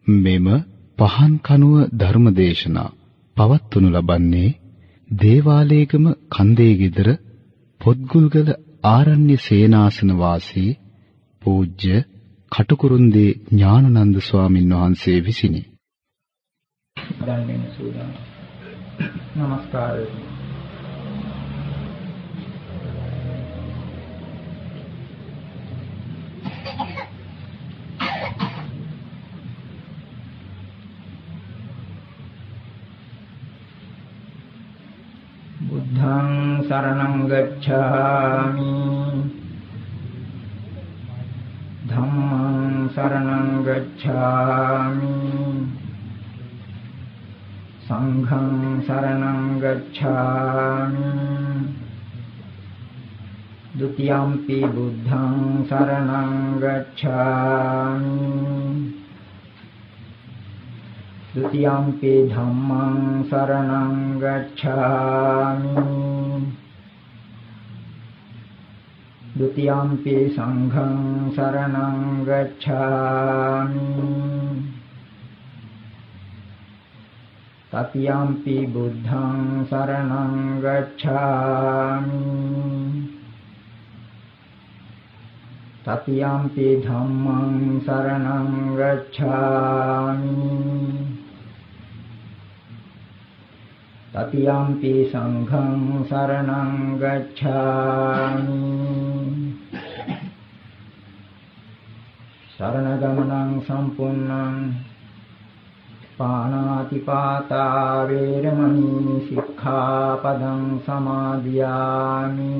මෙම පහන් කනුව ධර්මදේශනා පවත්වනු ලබන්නේ දේවාලේගම කන්දේ ගෙදර පොත්ගුල්ගල ආරණ්‍ය සේනාසන වාසී පූජ්‍ය කටුකුරුන්දී ඥානানন্দ ස්වාමින් වහන්සේ විසිනි. ධර්මයෙන් සූදානම්. නමස්කාරය. බුද්ධං शरणं गच्छामि धम्मं शरणं गच्छामि संघं शरणं गच्छामि द्वितीयंपि बुद्धं शरणं गच्छामि द्वितीयंपि धम्मं शरणं गच्छामि द्वितीयंपि संघं शरणं गच्छामि तृतीयंपि बुद्धं शरणं गच्छामि तृतीयंपि धम्मं शरणं गच्छामि तृतीयंपि संघं शरणं गच्छामि शरणगमनं सम्पूर्णं पाणातिपाता वेरमणि सिक्खापदं समादियामि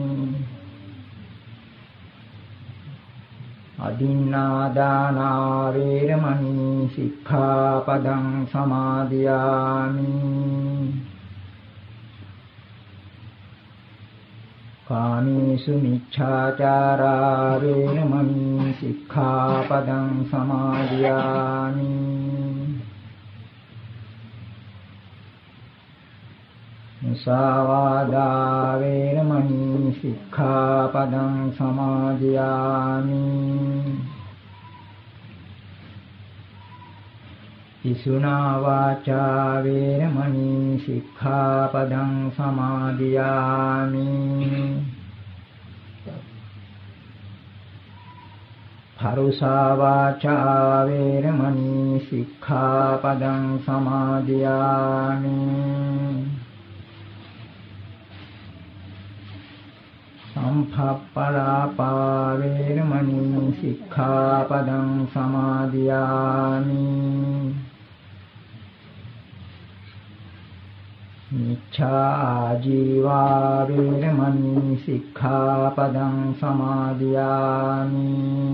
अदिन्नादाना वेरमणि सिक्खापदं समादियामि कामेषु मिच्छाचारा वेरमणि सिक्खापदं समादियामि मुसावादा वेरमणि सिक्खापदं समादियामि पिसुना वाचा वेरमणि सिक्खापदं समादियामि परुषा वाचा वेरमणि सिक्खापदं समादियामि संफप्पलापा वेरमणि सिक्खापदं समादियामि मिच्छाजीवा वेरमणि सिक्खापदं समादियामि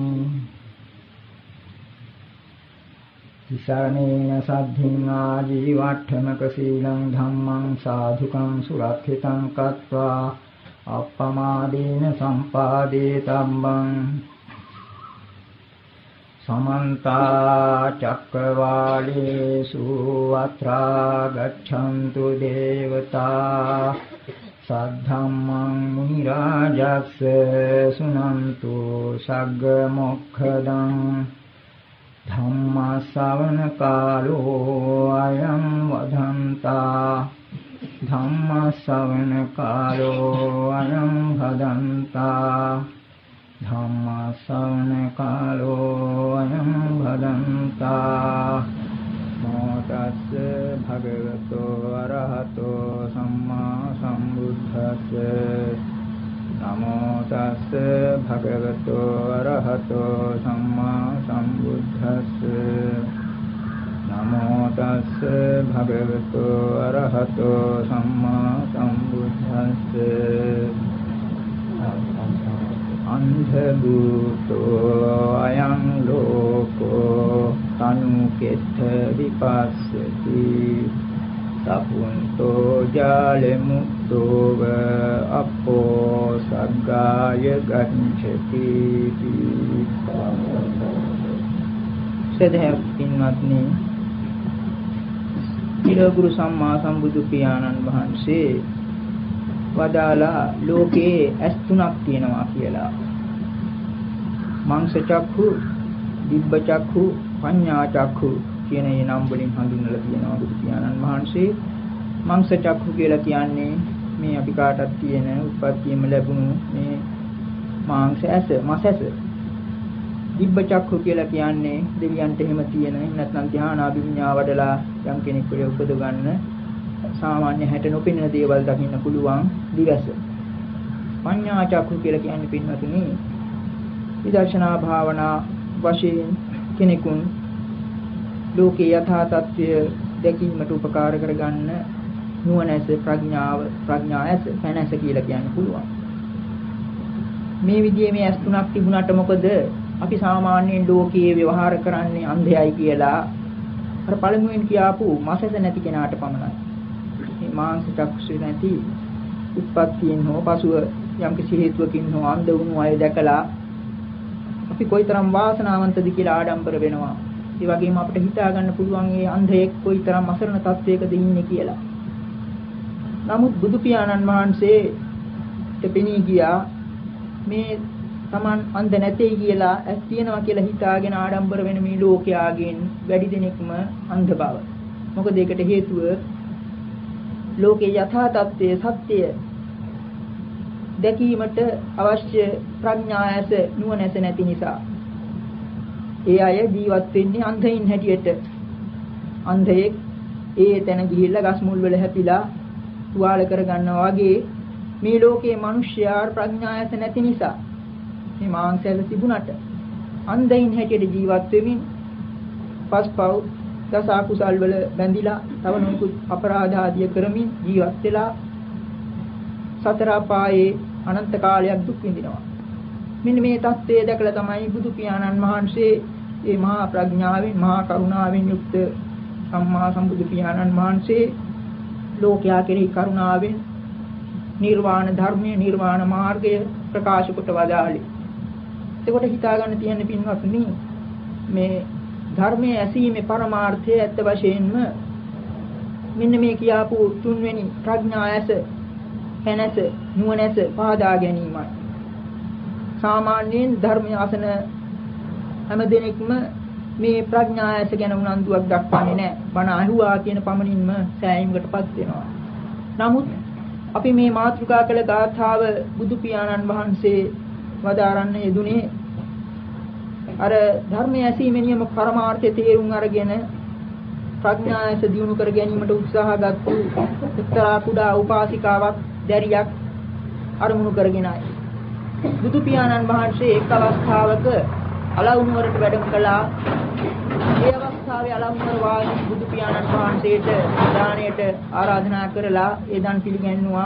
तिसरणेन सद्धिं आजीवाठ्ठमकशीलं धम्मं साधुकं सुरक्षितं कृत्वा अपमादेन सम्पादेतब्बं समन्ता चक्रवालेषु अत्रा गच्छन्तु देवता सद्धम्मं मुनिराजस्य शृण्वन्तु सग्गमोक्षदं धम्मश्रवणकालो अयं वदन्ता धम्मश्रवणकालो अयं वदन्ता धम्मश्रवणकालो अयं वदन्ता नमो तस्से भगवतो अरहतो सम्मा सम्बुद्धस्से नमो तस्से भगवतो अरहतो सम्मा सम्बुद्धस्से नमो तस्से भगवतो अरहतो सम्मा सम्बुद्धस्से अंधभूतो अयं लोको तनुकेत्थ विपश्यति सपुन्तो जालमुक्तो व अपो सग्गाय गच्छति सदैव पिन्वत्नि ඊළඟුරු සම්මා සම්බුදු පියාණන් වහන්සේ වදාලා ලෝකයේ ඇස් තුනක් තියෙනවා කියලා. මාංශ චක්ඛු, දිබ්බ චක්ඛු, පඤ්ඤා චක්ඛු කියන ඒ නම් වලින් හඳුන්වලා තියෙනවා බුදු පියාණන් වහන්සේ. මංස චක්ඛු කියලා කියන්නේ මේ අපි කාටත් තියෙන උත්පත්තියෙම ලැබුණු මේ මාංශ ඇස, මස් ඇස. දිබ්බ චක්ඛු කියලා කියන්නේ දෙවියන්ට එහෙම තියෙන නැත්නම් ධානාභිඥා වඩලා යම් කෙනෙකුට උපද ගන්න සාමාන්‍ය හැට නොපෙනෙන දේවල් දකින්න පුළුවන් දිවස. පඤ්ඤා චක්ඛු කියලා කියන්නේ පින්වතුනි විදර්ශනා භාවනා වශයෙන් කෙනෙකුන් ලෝකේ යථා තත්ත්වය දැකීමට උපකාර කරගන්න නුවණැස ප්‍රඥා ඇස පැනැස කියලා කියන්න පුළුවන්. මේ විදිහේ මේ ඇස් තුනක් තිබුණාට මොකද අපි සාමාන්‍යයෙන් ලෝකයේ ව්‍යවහාර කරන්නේ අන්ධයයි කියලා අර පළමුවෙන් කියාපු මසස නැති කෙනාට පමණයි. මේ මාංශ චක්ෂු නැති උත්පත්තියෙන් හෝ පසුව යම්කිසි හේතුවකින් හෝ අන්ධ වුණු අය දැකලා අපි කොයිතරම් වාසනාවන්තද කියලා ආඩම්බර වෙනවා. ඒ වගේම අපිට හිතා ගන්න පුළුවන් මේ අන්ධයෙක් කොයිතරම් අසරණ තත්වයකද ඉන්නේ කියලා. නමුත් බුදු පියාණන් වහන්සේ දෙපෙනී ගියා මේ Taman අන්ධ නැtei කියලා ඇස් තියනවා කියලා හිතාගෙන ආඩම්බර වෙන මේ ලෝකයාගෙන් වැඩි දෙනෙක්ම අන්ධ බව. මොකද ඒකට හේතුව ලෝකේ යථා තත්ත්වයේ සත්‍යය දැකීමට අවශ්‍ය ප්‍රඥා ඇස නුවණැස නැති නිසා. ඒ අය ජීවත් වෙන්නේ අන්ධයින් හැටියට. අන්ධයෙක් ඒ තැන ගිහිල්ලා ගස් මුල් වල හැපිලා තුවාල කරගන්නවා වගේ මේ ලෝකයේ මිනිස්යා ප්‍රඥා ඇස නැති නිසා මේ මාංශයල තිබුණට අන්ධයින් හැටියට ජීවත් වෙමින් පස්පව් දස අකුසල් වල බැඳිලා තව නොයෙකුත් අපරාධ ආදිය කරමින් ජීවත් වෙලා සතර අපායේ අනන්ත කාලයක් දුක් විඳිනවා. මෙන්න මේ தත්ත්වය දැකලා තමයි බුදු පියාණන් වහන්සේ මේ මහා ප්‍රඥාවෙන් මහා කරුණාවෙන් යුක්ත සම්මා සම්බුදු පියාණන් වහන්සේ ලෝකයා කෙරෙහි කරුණාවෙන් නිර්වාණ ධර්මයේ නිර්වාණ මාර්ගය ප්‍රකාශ කොට වදාළේ. එතකොට හිතා ගන්න තියෙන පින්වත්නි මේ ධර්මයේ ඇසීමේ පරමාර්ථය ඇත්ත වශයෙන්ම මෙන්න මේ කියාපු තුන්වෙනි ප්‍රඥා ඇස පැනැස නුවණැස පහදා ගැනීමයි. සාමාන්‍යයෙන් ධර්මයේ අසන හැම දෙනෙක්ම මේ ප්‍රඥා ඇස ගැන උනන්දුවක් දක්වන්නේ නැහැ. බණ අහුවා කියන පමණින්ම සෑයීමකටපත් වෙනවා. නමුත් අපි මේ මාතෘකා කළ ගාථාව බුදු පියාණන් වහන්සේ වදාරන්න යෙදුනේ අර ධර්මයේ ඇසීමේ නියම පරමාර්ථය තේරුම් අරගෙන ප්‍රඥා ඇස දියුණු කර ගැනීමට උත්සාහගත්තු එක්තරා කුඩා උපාසිකාවක් දැරියක් අරමුණු කරගෙනයි. බුදු පියාණන් වහන්සේ එක් අවස්ථාවක අලවුනුවරට වැඩම කළා. ඒ අවස්ථාවේ අලවුනුවර වාසී බුදු පියාණන් වහන්සේට දාණයට ආරාධනා කරලා ඒ දන් පිළිගැන්නුවා.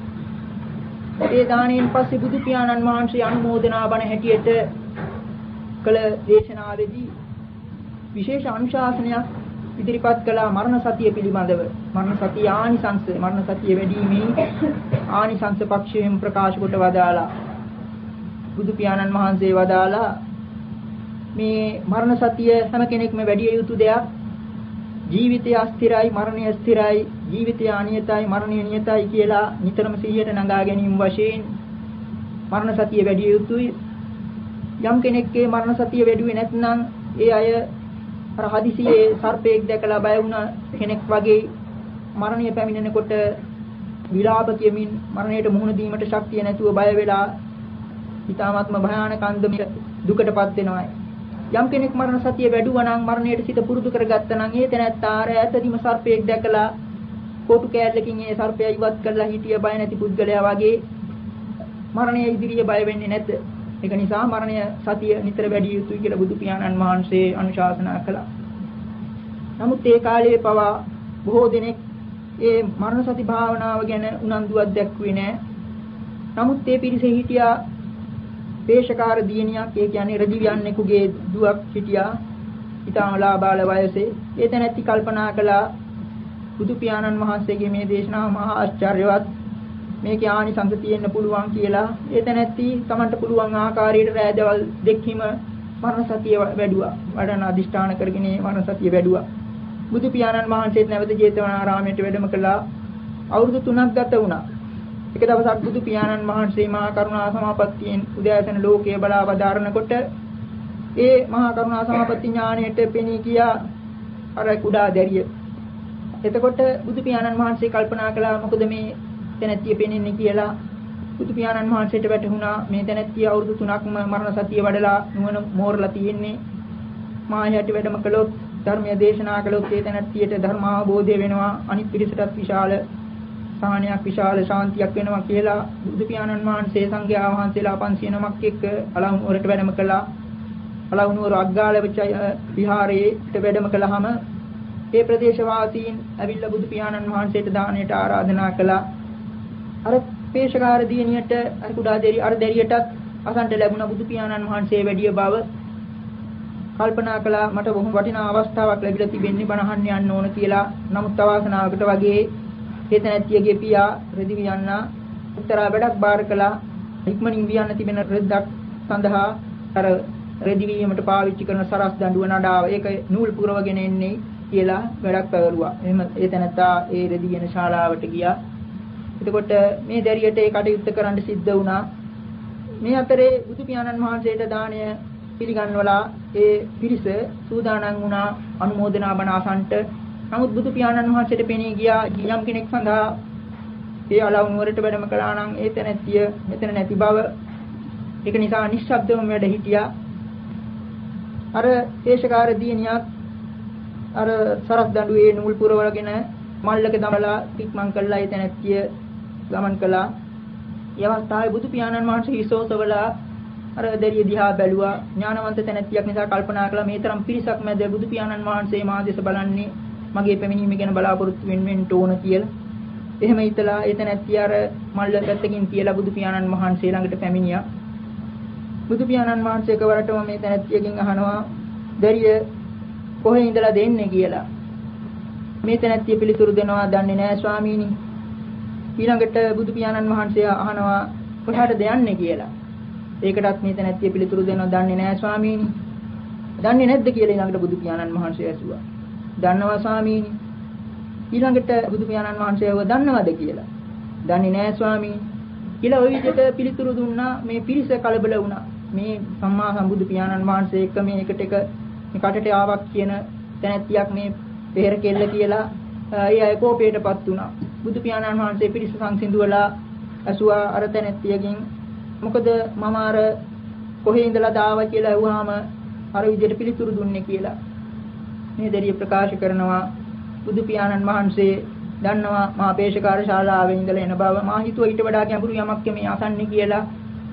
ඒ දාණයෙන් පස්සේ බුදු පියාණන් වහන්සේ අනුමෝදනා බණ හැටියට කළ දේශනාවේදී විශේෂ අනුශාසනයක් ඉදිරිපත් කළා මරණ සතිය පිළිබඳව. මරණ සතිය ආනිසංස මරණ සතිය වැඩිීමේ ආනිසංස පක්ෂයෙන් ප්‍රකාශ කොට වදාලා බුදු පියාණන් වහන්සේ වදාලා මේ මරණ සතිය හැම කෙනෙක්ම වැඩි යුතු දෙයක්. ජීවිතය අස්තිරයි මරණය ස්ථිරයි ජීවිතය අනියතයි මරණය නියතයි කියලා නිතරම සිහියට නගා ගැනීම වශයෙන් මරණ සතිය වැඩි යුතුයි. යම් කෙනෙක්ගේ මරණ සතිය වැඩිුවේ නැත්නම් ඒ අය අර හදිසියේ සර්පෙක් දැකලා බය වුණ කෙනෙක් වගේ මරණය පැමිණෙනකොට විලාප කියමින් මරණයට මුහුණ දීමට ශක්තිය නැතුව බය වෙලා ඊ타ත්ම භයානක අන්දමට දුකටපත් වෙනවා. යම් කෙනෙක් මරණ සතිය වැඩුවා නම් මරණයට සිත පුරුදු කරගත්තා නම් ඒ තැනත්තා අර ඇතදීම සර්පෙක් දැකලා කොටු කෑල්ලකින් ඒ සර්පය ඉවත් කරලා හිටිය බය නැති පුද්ගලයා වගේ මරණය ඉදිරියේ බය වෙන්නේ නැත. ඒක නිසා මරණය සතිය නිතර වැඩි යුතුයි කියලා බුදු පියාණන් වහන්සේ අනුශාසනා කළා. නමුත් ඒ කාලයේ පවා බොහෝ දෙනෙක් ඒ මරණ සති භාවනාව ගැන උනන්දුවක් දැක්ුවේ නැහැ. නමුත් ඒ පිරිසේ හිටියා පේශකාර දියණියක්, ඒ කියන්නේ රජවියන්නෙකුගේ දුවක් හිටියා. ඊටාමලා බාල වයසේ. ඒ තැනැත්ති කල්පනා කළා බුදු පියාණන් වහන්සේගේ මේ දේශනාව මහා ආශ්චර්යවත්. මේකේ ආනිසංස තියෙන්න පුළුවන් කියලා ඒ තැනැත්ති Tamanට පුළුවන් ආකාරයට රැදවල් දෙකීම මරණ සතිය වැඩුවා. වඩන අදිෂ්ඨාන කරගෙන මරණ සතිය වැඩුවා. බුදු පියාණන් වහන්සේත් නැවත ජේතවනාරාමයට වැඩම කළා. අවුරුදු 3ක් ගත වුණා. එක දවසක් බුදු පියාණන් වහන්සේ මහා කරුණා සමාපත්තියෙන් උදෑසන ලෝකයේ බලා වදාරනකොට ඒ මහා කරුණා සමාපatti ඥාණයට පෙනී ගියා අර කුඩා දැරිය. එතකොට බුදු පියාණන් වහන්සේ කල්පනා කළා මොකද මේ තැනැත්තිය පෙනෙන්නේ කියලා. බුදු පියාණන් වහන්සේට වැටහුණා මේ තැනැත්තිය අවුරුදු 3ක්ම මරණ සතිය වඩලා නුවණ මෝරලා තියෙන්නේ. මායයට වැඩම කළොත් ධර්මයේ දේශනා කළොත් ඒ තැනැත්තියට ධර්ම අවබෝධය වෙනවා. අනිත් පිරිසටත් විශාල සාහනයක් විශාල ශාන්තියක් වෙනවා කියලා බුදු පියාණන් වහන්සේ සංඝයා වහන්සේලා 500 නමක් එක්ක අලවුනුවරට වැඩම කළා. අලවුනුවර අග්ගාලව විහාරයට වැඩම කළාම ඒ ප්‍රදේශ වාසීන් ඇවිල්ලා බුදු පියාණන් වහන්සේට දාණයට ආරාධනා කළා. අර පේශකාර දිනියට අර කුඩා දෙරිය අර දෙරියටත් අසන්ට ලැබුණ බුදු පියාණන් වහන්සේ වැඩිය බව කල්පනා කළා. මට බොහොම වටිනා අවස්ථාවක් ලැබිලා තිබෙන්නේ බණ අහන්න යන්න ඕන කියලා. නමුත් අවාසනාවකට වගේ හේතනැත්තියගේ පියා රෙදි වියන්නා උත්තරා වැඩක් බාර කළා. ඉක්මනින් වියන්න තිබෙන රෙද්දක් සඳහා අර රෙදි වීමට පාවිච්චි කරන සරස් දඬුව නඩාව ඒක නූල් පුරවගෙන එන්නේ කියලා වැඩක් පැවරුවා. එහෙම ඒ තැනත්තා ඒ රෙදි කියන ශාලාවට ගියා. එතකොට මේ දැරියට ඒ කටයුත්ත කරන්න සිද්ධ වුණා. මේ අතරේ බුදු පියාණන් වහන්සේට දාණය පිළිගන්වලා ඒ පිරිස සූදානම් වුණා අනුමෝදනා බණ අසන්ට. නමුත් බුදු පියාණන් වහන්සේට පෙනී ගියා යම් කෙනෙක් සඳහා ඒ අලවුනුවරට වැඩම කළා නම් ඒ තැනැත්තිය මෙතන නැති බව. ඒක නිසා නිශ්ශබ්දවම වැඩ හිටියා. අර දේශකාර දිනියක් අර සරස් දඬුවේ නූල් පුරවගෙන මල්ලක දමලා පික්මන් කළා. ඒ තැනැත්තිය ගමන් කළා. ඒ අවස්ථාවේ බුදු පියාණන් වහන්සේ හිසෝසවලා අර දෙරිය දිහා බැලුවා. ඥානවන්ත තැනැත්තියක් නිසා කල්පනා කළා මේ තරම් පිරිසක් මැද බුදු පියාණන් වහන්සේ මා දෙස බලන්නේ මගේ පැමිණීම ගැන බලාපොරොත්තු වෙන්න ඕන කියලා. එහෙම හිතලා ඒ තැනැත්තිය අර මල්ල පැත්තකින් තියලා බුදු පියාණන් වහන්සේ ළඟට පැමිණියා. බුදු පියාණන් වහන්සේ කවරටම මේ තැනැත්තියකින් අහනවා දෙරිය කොහේ ඉඳලා දෙන්නේ කියලා. මේ තැනැත්තිය පිළිතුරු දෙනවා දන්නේ නැහැ ස්වාමීනි. ඊළඟට බුදු පියාණන් වහන්සේ අහනවා කොහාටද යන්නේ කියලා. ඒකටත් මේ තැනැත්තිය පිළිතුරු දෙනවා දන්නේ නැහැ ස්වාමීනි. දන්නේ නැද්ද කියලා ඊළඟට බුදු පියාණන් වහන්සේ ඇසුවා. දන්නවා ස්වාමීනි. ඊළඟට බුදු පියාණන් වහන්සේ දන්නවද කියලා. දන්නේ නැහැ ස්වාමීනි. කියලා ওই විදිහට පිළිතුරු දුන්නා. මේ පිරිස කලබල වුණා. මේ සම්මා සම්බුදු පියාණන් වහන්සේ එක්ක මේ එකට එක මේ කටට ආවක් කියන තැනැත්තියක් මේ පෙර කෙල්ල කියලා ඒ අය කෝපයටපත් වුණා. බුදු පියාණන් වහන්සේ පිරිස සංසිඳුවලා ඇසුවා අර තැනැත්තියකින් මොකද මම අර කොහේ ඉඳලා දාව කියලා අහුවාම අර විදිහට පිළිතුරු දුන්නේ කියලා. මේ දෙරිය ප්‍රකාශ කරනවා බුදු පියාණන් වහන්සේ දන්නවා මා පේශකාර ශාලාවේ ඉඳලා එන බව. මා හිතුවා ඊට වඩා ගැඹුරු යමක් මේ අසන්නේ කියලා.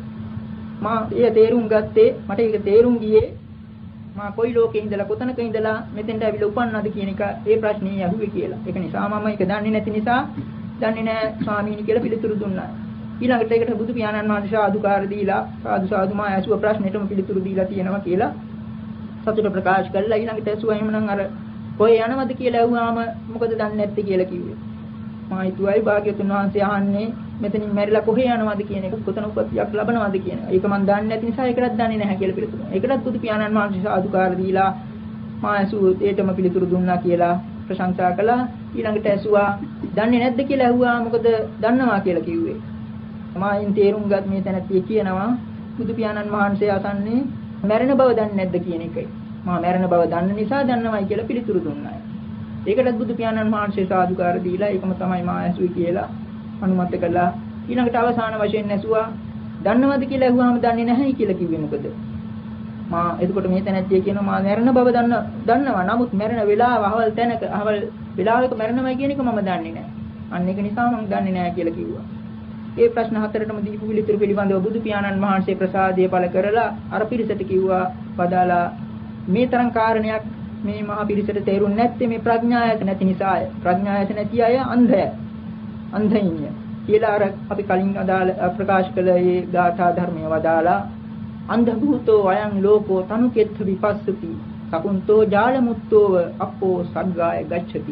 මා ඒ තේරුම් ගත්තේ මට ඒක තේරුම් ගියේ මා කොයි ලෝකේ ඉඳලා කොතනක ඉඳලා මෙතෙන්ට ඇවිල්ලා උපන්නද කියන එක ඒ ප්‍රශ්නේ අහුවේ කියලා. ඒක නිසා මම ඒක දන්නේ නැති නිසා දන්නේ නැහැ ස්වාමීනි කියලා පිළිතුරු දුන්නා. ඊළඟට ඒකට බුදු පියාණන් වහන්සේ සාදුකාර දීලා සාදු මා ඇසුව ප්‍රශ්නෙටම පිළිතුරු දීලා තියෙනවා කියලා සතුට ප්‍රකාශ කළා. ඊළඟට ඇසුවා එහෙමනම් අර කොහේ යනවද කියලා අහුවාම මොකද දන්නේ නැත්තේ කියලා කිව්වේ. මා හිතුවයි භාග්‍යතුන් වහන්සේ අහන්නේ මෙතනින් මැරිලා කොහේ යනවද කියන එක කොතන උපතියක් ලබනවද කියන එක. ඒක මම දන්නේ නැති නිසා ඒකටත් දන්නේ නැහැ කියලා පිළිතුරු. ඒකටත් බුදු පියාණන් වහන්සේ සාදුකාර දීලා මා ඇසුව ඒටම පිළිතුරු දුන්නා කියලා ප්‍රශංසා කළා. ඊළඟට ඇසුවා දන්නේ නැද්ද කියලා අහුවා මොකද දන්නවා කියලා කිව්වේ. මායින් තේරුම් ගත් මේ තැනැත්තිය කියනවා බුදු පියාණන් වහන්සේ අසන්නේ මැරෙන බව දන්නේ නැද්ද කියන එකයි. මා මැරෙන බව දන්න නිසා දන්නවයි කියලා පිළිතුරු දුන්නා. ඒකටත් බුදු පියාණන් වහන්සේ සාදුකාර දීලා ඒකම තමයි මා ඇසුවේ කියලා අනුමත කළා. ඊළඟට අවසාන වශයෙන් ඇසුවා දන්නවද කියලා අහුවාම දන්නේ නැහැ කියලා කිව්වේ මොකද? මා එතකොට මේ තැනැත්තිය කියනවා මා මැරෙන බව දන්නවා. නමුත් මැරෙන වෙලාව අවල් තැනක අවල් වෙලාවක මැරෙනවයි කියන එක මම දන්නේ නැහැ. අන්න ඒක නිසා මම දන්නේ නැහැ කියලා කිව්වා. ඒ ප්‍රශ්න හතරටම දීපු පිළිතුරු පිළිබඳව බුදු පියාණන් වහන්සේ ප්‍රසාදය පළ කරලා අර පිරිසට කිව්වා වදාලා මේ තරම් කාරණයක් මේ මහා පිරිසට තේරුන්නේ නැත්තේ මේ ප්‍රඥායත නැති නිසාය. ප්‍රඥායත නැති අය අන්ධයින්ය කියලා අර අපි කලින් අදාළ ප්‍රකාශ කළ මේ ගාථා ධර්මය වදාලා අන්ධ භූතෝ අයං ලෝකෝ තනුකෙත්ථ විපස්සති සකුන්තෝ ජාලමුත්තෝව අප්පෝ සග්ගාය ගච්ඡති.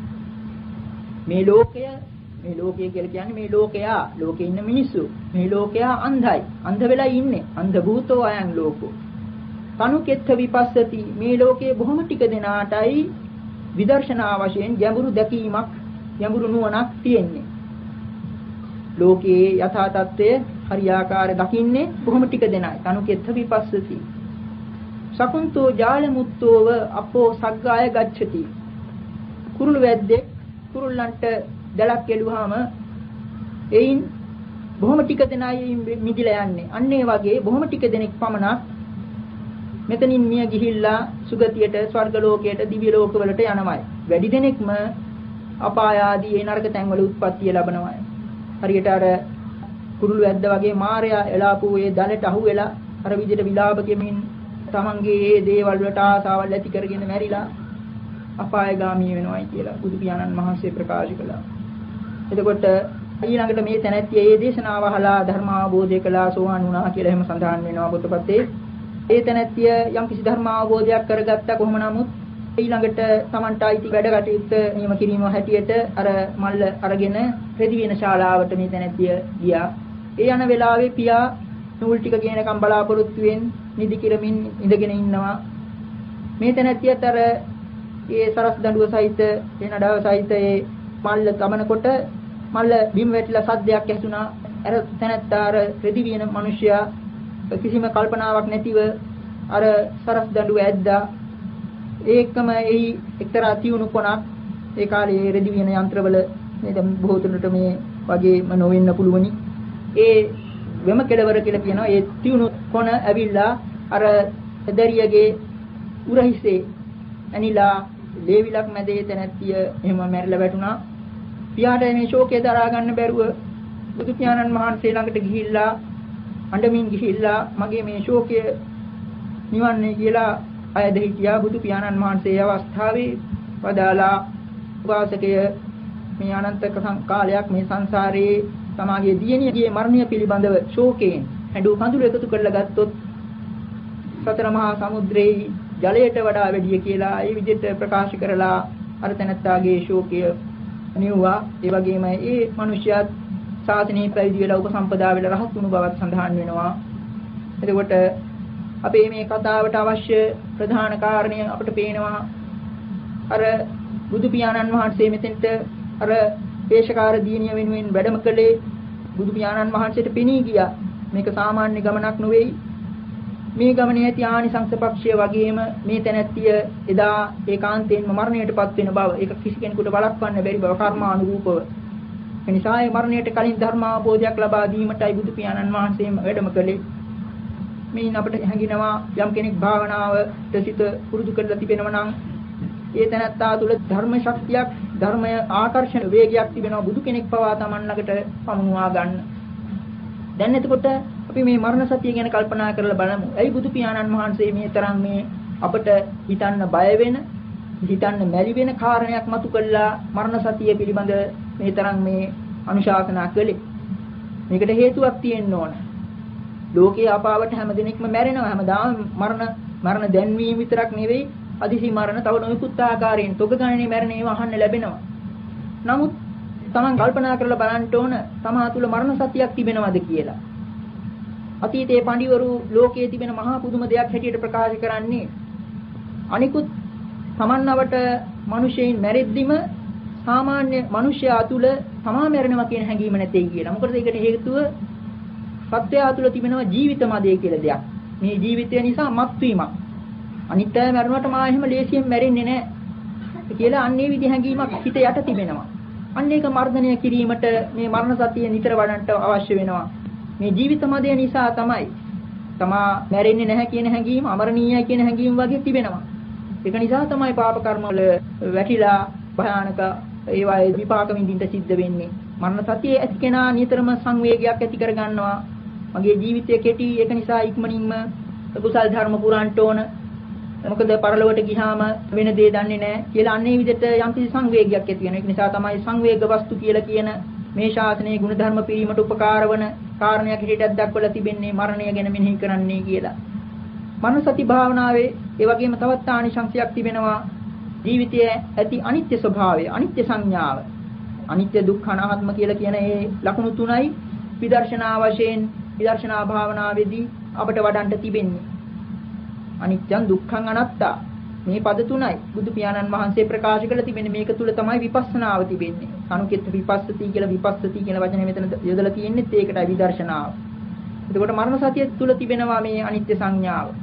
මේ ලෝකය කියලා කියන්නේ මේ ලෝකේ ඉන්න මිනිස්සු මේ ලෝකයා අන්ධයි. අන්ධ වෙලා ඉන්නේ. අන්ධ භූතෝ අයං ලෝකෝ තනුකෙත්ථ විපස්සති. මේ ලෝකයේ බොහොම ටික දෙනාටයි විදර්ශනා වශයෙන් ගැඹුරු දැකීමක් ගැඹුරු නුවණක් තියෙන්නේ. ලෝකයේ යථා තත්ත්වය හරියාකාර දකින්නේ බොහොම ටික දෙනයි. තනුකෙත්ථ විපස්සති. සකුන්තෝ ජාලමුත්තෝව අපෝ සග්ගාය ගච්ඡති. කුරුළු වැද්දෙක් කුරුල්ලන්ට දැලක් කෙළුවාම එයින් බොහොම ටික දෙනයි මිදිලා යන්නේ. අන්න ඒ වගේ බොහොම ටික දෙනෙක් පමණක් මෙතනින් මිය ගිහිල්ලා සුගතියට, ස්වර්ග ලෝකයට, දිව්‍ය ලෝකවලට යනවායි. වැඩි දෙනෙක්ම අපාය ආදී ඒ නරක තැන්වල උත්පත්තිය ලබනවායි. හරියට අර කුරුළු වැද්ද වගේ මායя එලාපු ඒ දැලට අහු වෙලා අර විදිහට විලාප කෙමින් තමන්ගේ ඒ දේවල් වලට ආසාවල් ඇති කරගෙන මැරිලා අපායගාමී වෙනවායි කියලා බුදු පියාණන් වහන්සේ ප්‍රකාශ කළා. එතකොට ඊළඟට මේ තැනැත්තිය මේ දේශනාව අහලා ධර්ම අවබෝධය කළා, සෝවාන් වුණා කියලා එහෙම සඳහන් වෙනවා පොතපතේ. ඒ තැනැත්තිය යම් කිසි ධර්ම අවබෝධයක් කරගත්තා කොහොම නමුත් ඊළඟට Tamanට අයිති වැඩ කටයුත්ත නියම කිරීම හැටියට අර මල්ල අරගෙන රෙදි වෙන ශාලාවට මේ තැනැත්තිය ගියා. ඒ යන වෙලාවේ පියා නූල් ටික ගේනකම් බලාපොරොත්තු වෙමින් නිදි කිරමින් ඉඳගෙන ඉන්නවා. මේ තැනැත්තියත් අර ඒ සරස් දඬුව සහිත ඒ නඩාව සහිත ඒ මල්ල තමනකොට මල්ල බිම් වැටිලා සද්දයක් ඇසුණා. අර තැනැත්තා අර රෙදි වියන මිනිසයා කිසිම කල්පනාවක් නැතිව අර සරස් දඬුව ඇද්දා. ඒකම එයි එක්තරා තියුණු කොනක් ඒ කාලේ රෙදි වියන යන්ත්‍රවල මේ දැන් බොහෝ තුනට මේ වගේම නොවෙන්න පුළුවනි. ඒ වෙම කෙළවර කියලා කියනවා. ඒ තියුණු කොන ඇවිල්ලා අර දැරියගේ උරහිසේ ඇනිලා ලේවිලක් මැදේ තැනැත්තිය එහෙම මැරිලා වැටුණා. පියාට මේ ශෝකය දරා ගන්න බැරුව බුදු පියාණන් වහන්සේ ළඟට ගිහිල්ලා අඬමින් ගිහිල්ලා මගේ මේ ශෝකය නිවන්නේ කියලා අයද හිටියා. බුදු පියාණන් වහන්සේ අවස්ථාවේ වදාලා වාසකය මේ අනන්ත කාලයක් මේ සංසාරයේ සමාගයේ දියණියගේ මරණය පිළිබඳව ශෝකයෙන් හැඬු කඳුළු එකතු කරලා ගත්තොත් සතර මහා සමුද්‍රයේ ජලයට වඩා වැඩි කියලා ඒ විදිහට ප්‍රකාශ කරලා අර තැනත්තාගේ ශෝකය නිවුවා. ඒ වගේම ඒ මිනිසයාත් සාසනීය පැවිදි වෙලා උපසම්පදා වෙලා රහත් වුණු බවත් සඳහන් වෙනවා. එතකොට අපේ මේ කතාවට අවශ්‍ය ප්‍රධාන කාරණය අපිට පේනවා අර බුදු පියාණන් වහන්සේ මෙතෙන්ට අර පේශකාර දීනිය වෙනුවෙන් වැඩම කළේ බුදු පියාණන් වහන්සේට පෙනී ගියා. මේක සාමාන්‍ය ගමනක් නෙවෙයි. මේ ගමනේ ඇති ආනිසංස පක්ෂය වගේම මේ තැනැත්තිය එදා ඒකාන්තයෙන්ම මරණයටපත් වෙන බව ඒක කිසි කෙනෙකුට වළක්වන්න බැරි බව කර්මානුරූපව. ඒ නිසා ඒ මරණයට කලින් ධර්ම අවබෝධයක් ලබා දීමටයි බුදු පියාණන් වහන්සේම වැඩම කළේ. මේන් අපිට හැඟෙනවා යම් කෙනෙක් භාවනාවට සිත පුරුදු කරලා තිබෙනවා නම් ඒ තැනැත්තා තුළ ධර්ම ශක්තියක්, ධර්මය ආකර්ෂණ වේගයක් තිබෙනවා. බුදු කෙනෙක් පවා Taman ළඟට පමුණුවා ගන්න. දැන් එතකොට අපි මේ මරණ සතිය ගැන කල්පනා කරලා බලමු. ඇයි බුදු පියාණන් වහන්සේ මේ තරම් මේ අපට හිතන්න බය වෙන, හිතන්න මැලි වෙන කාරණයක් මතු කළා මරණ සතිය පිළිබඳ මේ තරම් මේ අනුශාසනා කළේ? මේකට හේතුවක් තියෙන්න ඕන. ලෝකයේ අපාවට හැම දිනෙකම මැරෙනවා. හැමදාම මරණ දැන්වීම විතරක් නෙවෙයි, අදිසි මරණ තව නොයෙකුත් ආකාරයෙන් තොග ගණනේ මැරෙන ඒවා අහන්න ලැබෙනවා. නමුත් Taman කල්පනා කරලා බලන්න ඕන තමා තුළ මරණ සතියක් තිබෙනවද කියලා. අතීතයේ පඬිවරු ලෝකයේ තිබෙන මහා පුදුම දෙයක් හැටියට ප්‍රකාශ කරන්නේ අනිකුත් තමන්වට මිනිසෙයින් මැරෙද්දිම සාමාන්‍ය මිනිසයා තුළ තමා මැරෙනවා කියන හැඟීම නැtei කියලා. මොකද ඒකට හේතුව සත්‍යය තුළ තිබෙනවා ජීවිත මදේ කියලා දෙයක්. මේ ජීවිතය නිසා මත්වීමක්. අනිත් අය මැරුණාට මා එහෙම ලේසියෙන් මැරෙන්නේ නැහැ කියලා අන්නේ විදි හැඟීමක් හිත යට තිබෙනවා. අන්න ඒක මර්ධනය කිරීමට මේ මරණ සතිය නිතර වඩන්නට අවශ්‍ය වෙනවා. මේ ජීවිත මදය නිසා තමයි තමා මැරෙන්නේ නැහැ කියන හැඟීම, අමරණීයයි කියන හැඟීම වගේ තිබෙනවා. ඒක නිසා තමයි පාප කර්ම වල වැටිලා භයානක ඒවායේ විපාක විඳින්න සිද්ධ වෙන්නේ. මරණ සතියේ ඇති කෙනා නිතරම සංවේගයක් ඇති කර ගන්නවා. මගේ ජීවිතය කෙටි, ඒක නිසා ඉක්මනින්ම කුසල් ධර්ම පුරන්න ඕන. මොකද පරලොවට ගියාම වෙන දේ දන්නේ නැහැ කියලා අන්නේ විදිහට යම්කිසි සංවේගයක් ඇති වෙනවා. ඒක නිසා තමයි සංවේග වස්තු කියලා කියන මේ ශාසනයේ ගුණධර්ම පිරීමට උපකාර වන කාරණයක් හිතට දක්වලා තිබෙන්නේ මරණය ගැන මෙනෙහි කරන්නේ කියලා. මනස සති භාවනාවේ ඒ වගේම තවත් ආනිශංසයක් තිබෙනවා. ජීවිතයේ ඇති අනිත්‍ය ස්වභාවය, අනිත්‍ය සංඥාව. අනිත්‍ය දුක්ඛ අනාත්ම කියලා කියන මේ ලක්ෂණ තුනයි විදර්ශනා වශයෙන් විදර්ශනා භාවනාවේදී අපට වඩන්න තිබෙන්නේ. අනිත්‍යං දුක්ඛං අනාත්තා මේ පද තුනයි බුදු පියාණන් වහන්සේ ප්‍රකාශ කළ තිබෙන්නේ. මේක තුල තමයි විපස්සනාව තිබෙන්නේ. අනුකිත විපස්සති කියලා විපස්සති කියන වචනේ මෙතන යොදලා තියෙන්නේ ඒකටයි විදර්ශනාව. එතකොට මරණ සතිය තුල තිබෙනවා මේ අනිත්‍ය සංඥාව.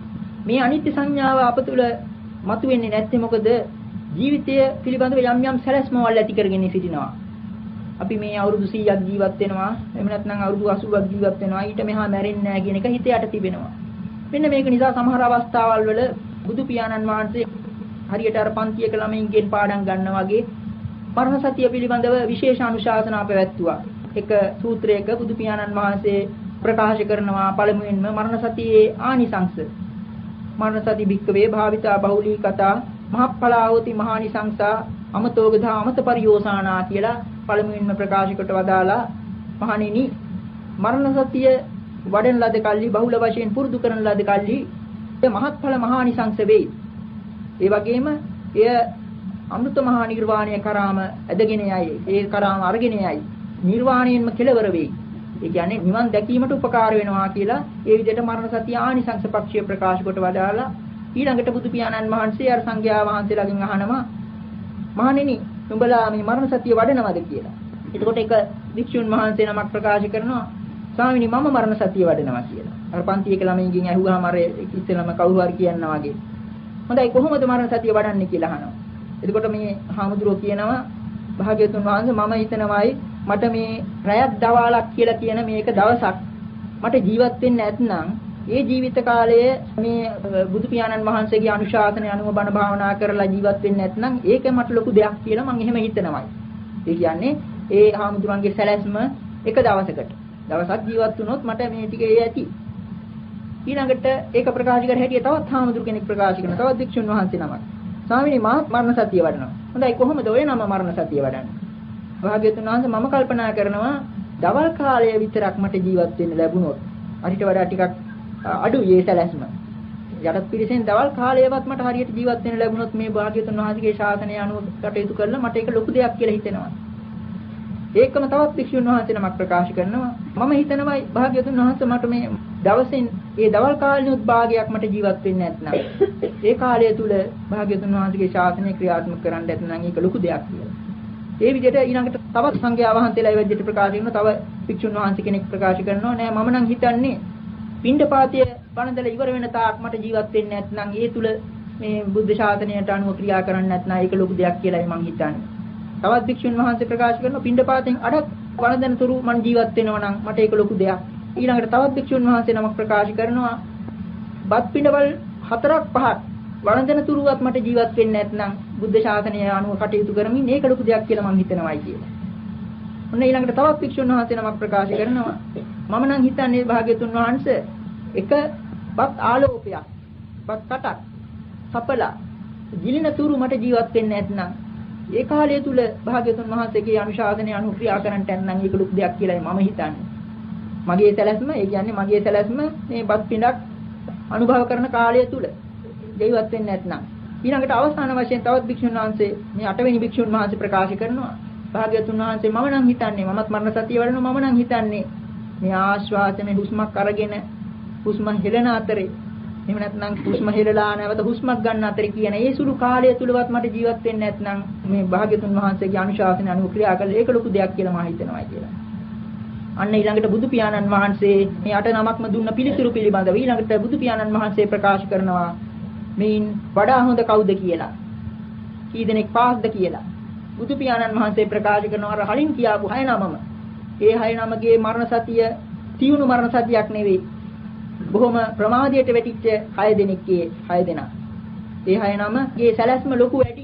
මේ අනිත්‍ය සංඥාව අප තුළ මතුවෙන්නේ නැත්තේ මොකද? ජීවිතය පිළිබඳව යම් යම් සැලැස්මවල් ඇති කරගෙන සිටිනවා. අපි මේ අවුරුදු 100ක් ජීවත් වෙනවා, එහෙම නැත්නම් අවුරුදු 80ක් ජීවත් වෙනවා, ඊට මෙහා මැරෙන්නේ නැහැ කියන එක හිතේ යට තිබෙනවා. මෙන්න මේක නිසා සමහර අවස්ථාවල් වල බුදු පියාණන් වහන්සේ හරියට අර පන්තියක ළමයින්ගෙන් පාඩම් ගන්නවා වගේ මරණ සතිය පිළිබඳව විශේෂ අනුශාසනා පැවැත්තුවා. එක සූත්‍රයක බුදු පියාණන් වහන්සේ ප්‍රකාශ කරනවා පළමුවෙන්ම මරණ සතියේ ආනිසංස. මරණ සති භික්කවේ භාවිතා බහුලී කතා මහප්පලාවෝති මහානිසංසා අමතෝගධා අමත පරියෝසානා කියලා පළමුවෙන්ම ප්‍රකාශ කොට වදාලා මහණෙනි මරණ සතිය වඩන ලද කල්ලි බහුල වශයෙන් පුරුදු කරන ලද කල්ලි ඒ මහත්ඵල මහානිසංස වෙයි. ඒ වගේම එය අමෘත මහා නිර්වාණය කරාම ඇදගෙන යයි. ඒ කරාම අරගෙන යයි. නිර්වාණයෙන්ම කෙලවර වෙයි. ඒ කියන්නේ නිවන් දැකීමට උපකාර වෙනවා කියලා ඒ විදිහට මරණ සතිය ආනිසංස පක්ෂය ප්‍රකාශ කොට වදාලා ඊළඟට බුදු පියාණන් වහන්සේ අර සංඝයා වහන්සේලාගෙන් අහනවා මහණෙනි නුඹලා මේ මරණ සතිය වඩනවද කියලා. එතකොට එක වික්ෂුන් වහන්සේ නමක් ප්‍රකාශ කරනවා ස්වාමීනි මම මරණ සතිය වඩනවා කියලා. අර පන්තියක ළමයින්ගෙන් ඇහුවාම අර ඉස්සෙල්ලාම කවුරු හරි කියනවා වගේ. හොඳයි කොහොමද මරණ සතිය වඩන්නේ කියලා අහනවා. එතකොට මේ හාමුදුරුවෝ කියනවා භාග්‍යවතුන් වහන්සේ මම හිතනවායි මට මේ රැයක් දවාලක් කියලා කියන මේක දවසක් මට ජීවත් වෙන්න නැත්නම් ඒ ජීවිත කාලයේ මේ බුදු පියාණන් වහන්සේගේ අනුශාසනය අනුව බණ භාවනා කරලා ජීවත් වෙන්න නැත්නම් ඒක මට ලොකු දෙයක් කියලා මම එහෙම හිතනවායි. ඒ කියන්නේ ඒ හාමුදුරන්ගේ සැලැස්ම එක දවසක් ජීවත් වුණොත් මට මේ ටික ඒ ඇති. ඊළඟට ඒක ප්‍රකාශ කර හැටිය තවත් හාමුදුර කෙනෙක් ප්‍රකාශ කරන තවත් වික්ෂුන් වහන්සේ නමක්. ස්වාමීනි මා මරණ සතිය වඩනවා. හොඳයි කොහොමද ඔය නම මරණ සතිය වඩන්නේ? භාග්‍යවතුන් වහන්සේ මම කල්පනා කරනවා දවල් කාලය විතරක් මට ජීවත් වෙන්න ලැබුණොත් අරිට වඩා ටිකක් අඩුයි ඒ සැලැස්ම. යටත් පිළිසෙන් දවල් කාලයවත් මට හරියට ජීවත් වෙන්න ලැබුණොත් මේ භාග්‍යවතුන් වහන්සේගේ ශාසනය අනුව කටයුතු කරලා මට ඒක ලොකු දෙයක් කියලා හිතෙනවා. ඒකම තවත් වික්ෂුන් වහන්සේ නමක් ප්‍රකාශ කරනවා මම හිතනවා භාග්‍යවතුන් වහන්සේ මට මේ දවසෙන් ඒ දවල් කාලෙනුත් භාගයක් මට ජීවත් වෙන්න නැත්නම් ඒ කාලය තුල භාග්‍යවතුන් වහන්සේගේ ශාසනය ක්‍රියාත්මක කරන්න නැත්නම් ඒක ලොකු දෙයක් කියලා. ඒ විදිහට ඊළඟට තවත් සංඝයා වහන්සේලා ඒ විදිහට ප්‍රකාශ කරනවා තව වික්ෂුන් වහන්සේ කෙනෙක් ප්‍රකාශ කරනවා නෑ මම නම් හිතන්නේ පිණ්ඩපාතය වළඳලා ඉවර වෙන තාක් මට ජීවත් වෙන්න නැත්නම් ඒ තුල මේ බුද්ධ ශාසනයට අනුව ක්‍රියා කරන්න නැත්නම් ඒක ලොකු දෙයක් කියලායි මම හිතන්නේ. තවත් භික්ෂුන් වහන්සේ ප්‍රකාශ කරනවා පිණ්ඩපාතෙන් අඩක් වළඳන තුරු මම ජීවත් වෙනවා නම් මට ඒක ලොකු දෙයක්. ඊළඟට තවත් භික්ෂුන් වහන්සේ නමක් ප්‍රකාශ කරනවා බත් පිඬවල් 4-5ක් වළඳන තුරුවත් මට ජීවත් වෙන්න නැත්නම් බුද්ධ ශාසනය අනුව කටයුතු කරමින් ඒක ලොකු දෙයක් කියලා මම හිතනවායි කියලා. ඔන්න ඊළඟට තවත් භික්ෂුන් වහන්සේ නමක් ප්‍රකාශ කරනවා මම නම් හිතන්නේ භාග්‍යතුන් වහන්සේ එක බත් ආලෝපයක් බත් කටක් සපලා ජීලින තුරු මට ජීවත් වෙන්න නැත්නම් ඒ කාලය තුල භාග්‍යවතුන් වහන්සේගේ අනුශාසනය අනුව ක්‍රියා කරන්නට නම් ඒක ලොකු දෙයක් කියලායි මම හිතන්නේ. මගේ සැලැස්ම ඒ කියන්නේ මගේ සැලැස්ම මේ බත් පිඬක් අනුභව කරන කාලය තුල ජීවත් වෙන්න නැත්නම් ඊළඟට අවසාන වශයෙන් තවත් භික්ෂුන් වහන්සේ මේ 8 වෙනි භික්ෂුන් වහන්සේ ප්‍රකාශ කරනවා භාග්‍යවතුන් වහන්සේ මම නම් හිතන්නේ මමත් මරණ සතිය වඩනවා මම නම් හිතන්නේ මේ ආශ්වාසයේ හුස්මක් අරගෙන හුස්ම හෙළන අතරේ එහෙම නැත්නම් හුස්ම හෙළලා නැවත හුස්මක් ගන්න අතරේ කියන ඒ සුළු කාලය තුලවත් මට ජීවත් වෙන්න නැත්නම් මේ භාග්‍යවතුන් වහන්සේගේ අනුශාසන අනුව ක්‍රියා කළා ඒක ලොකු දෙයක් කියලා මම හිතනවා කියලා. අන්න ඊළඟට බුදු පියාණන් වහන්සේ මේ 8 නමක්ම දුන්න පිළිතුරු පිළිබඳව ඊළඟට බුදු පියාණන් වහන්සේ ප්‍රකාශ කරනවා මේන් වඩා හොඳ කවුද කියලා. කී දෙනෙක් පාස්ද කියලා. බුදු පියාණන් වහන්සේ ප්‍රකාශ කරනවා අර කලින් කියාපු 6 නමම. ඒ 6 නමගේ මරණ සතිය තියුණු මරණ සතියක් නෙවෙයි. බොහොම ප්‍රමාදයට වැටිච්ච 6 දෙනෙක්ගේ 6 දෙනා. ඒ 6 නමගේ සැලැස්ම ලොකු වැඩි.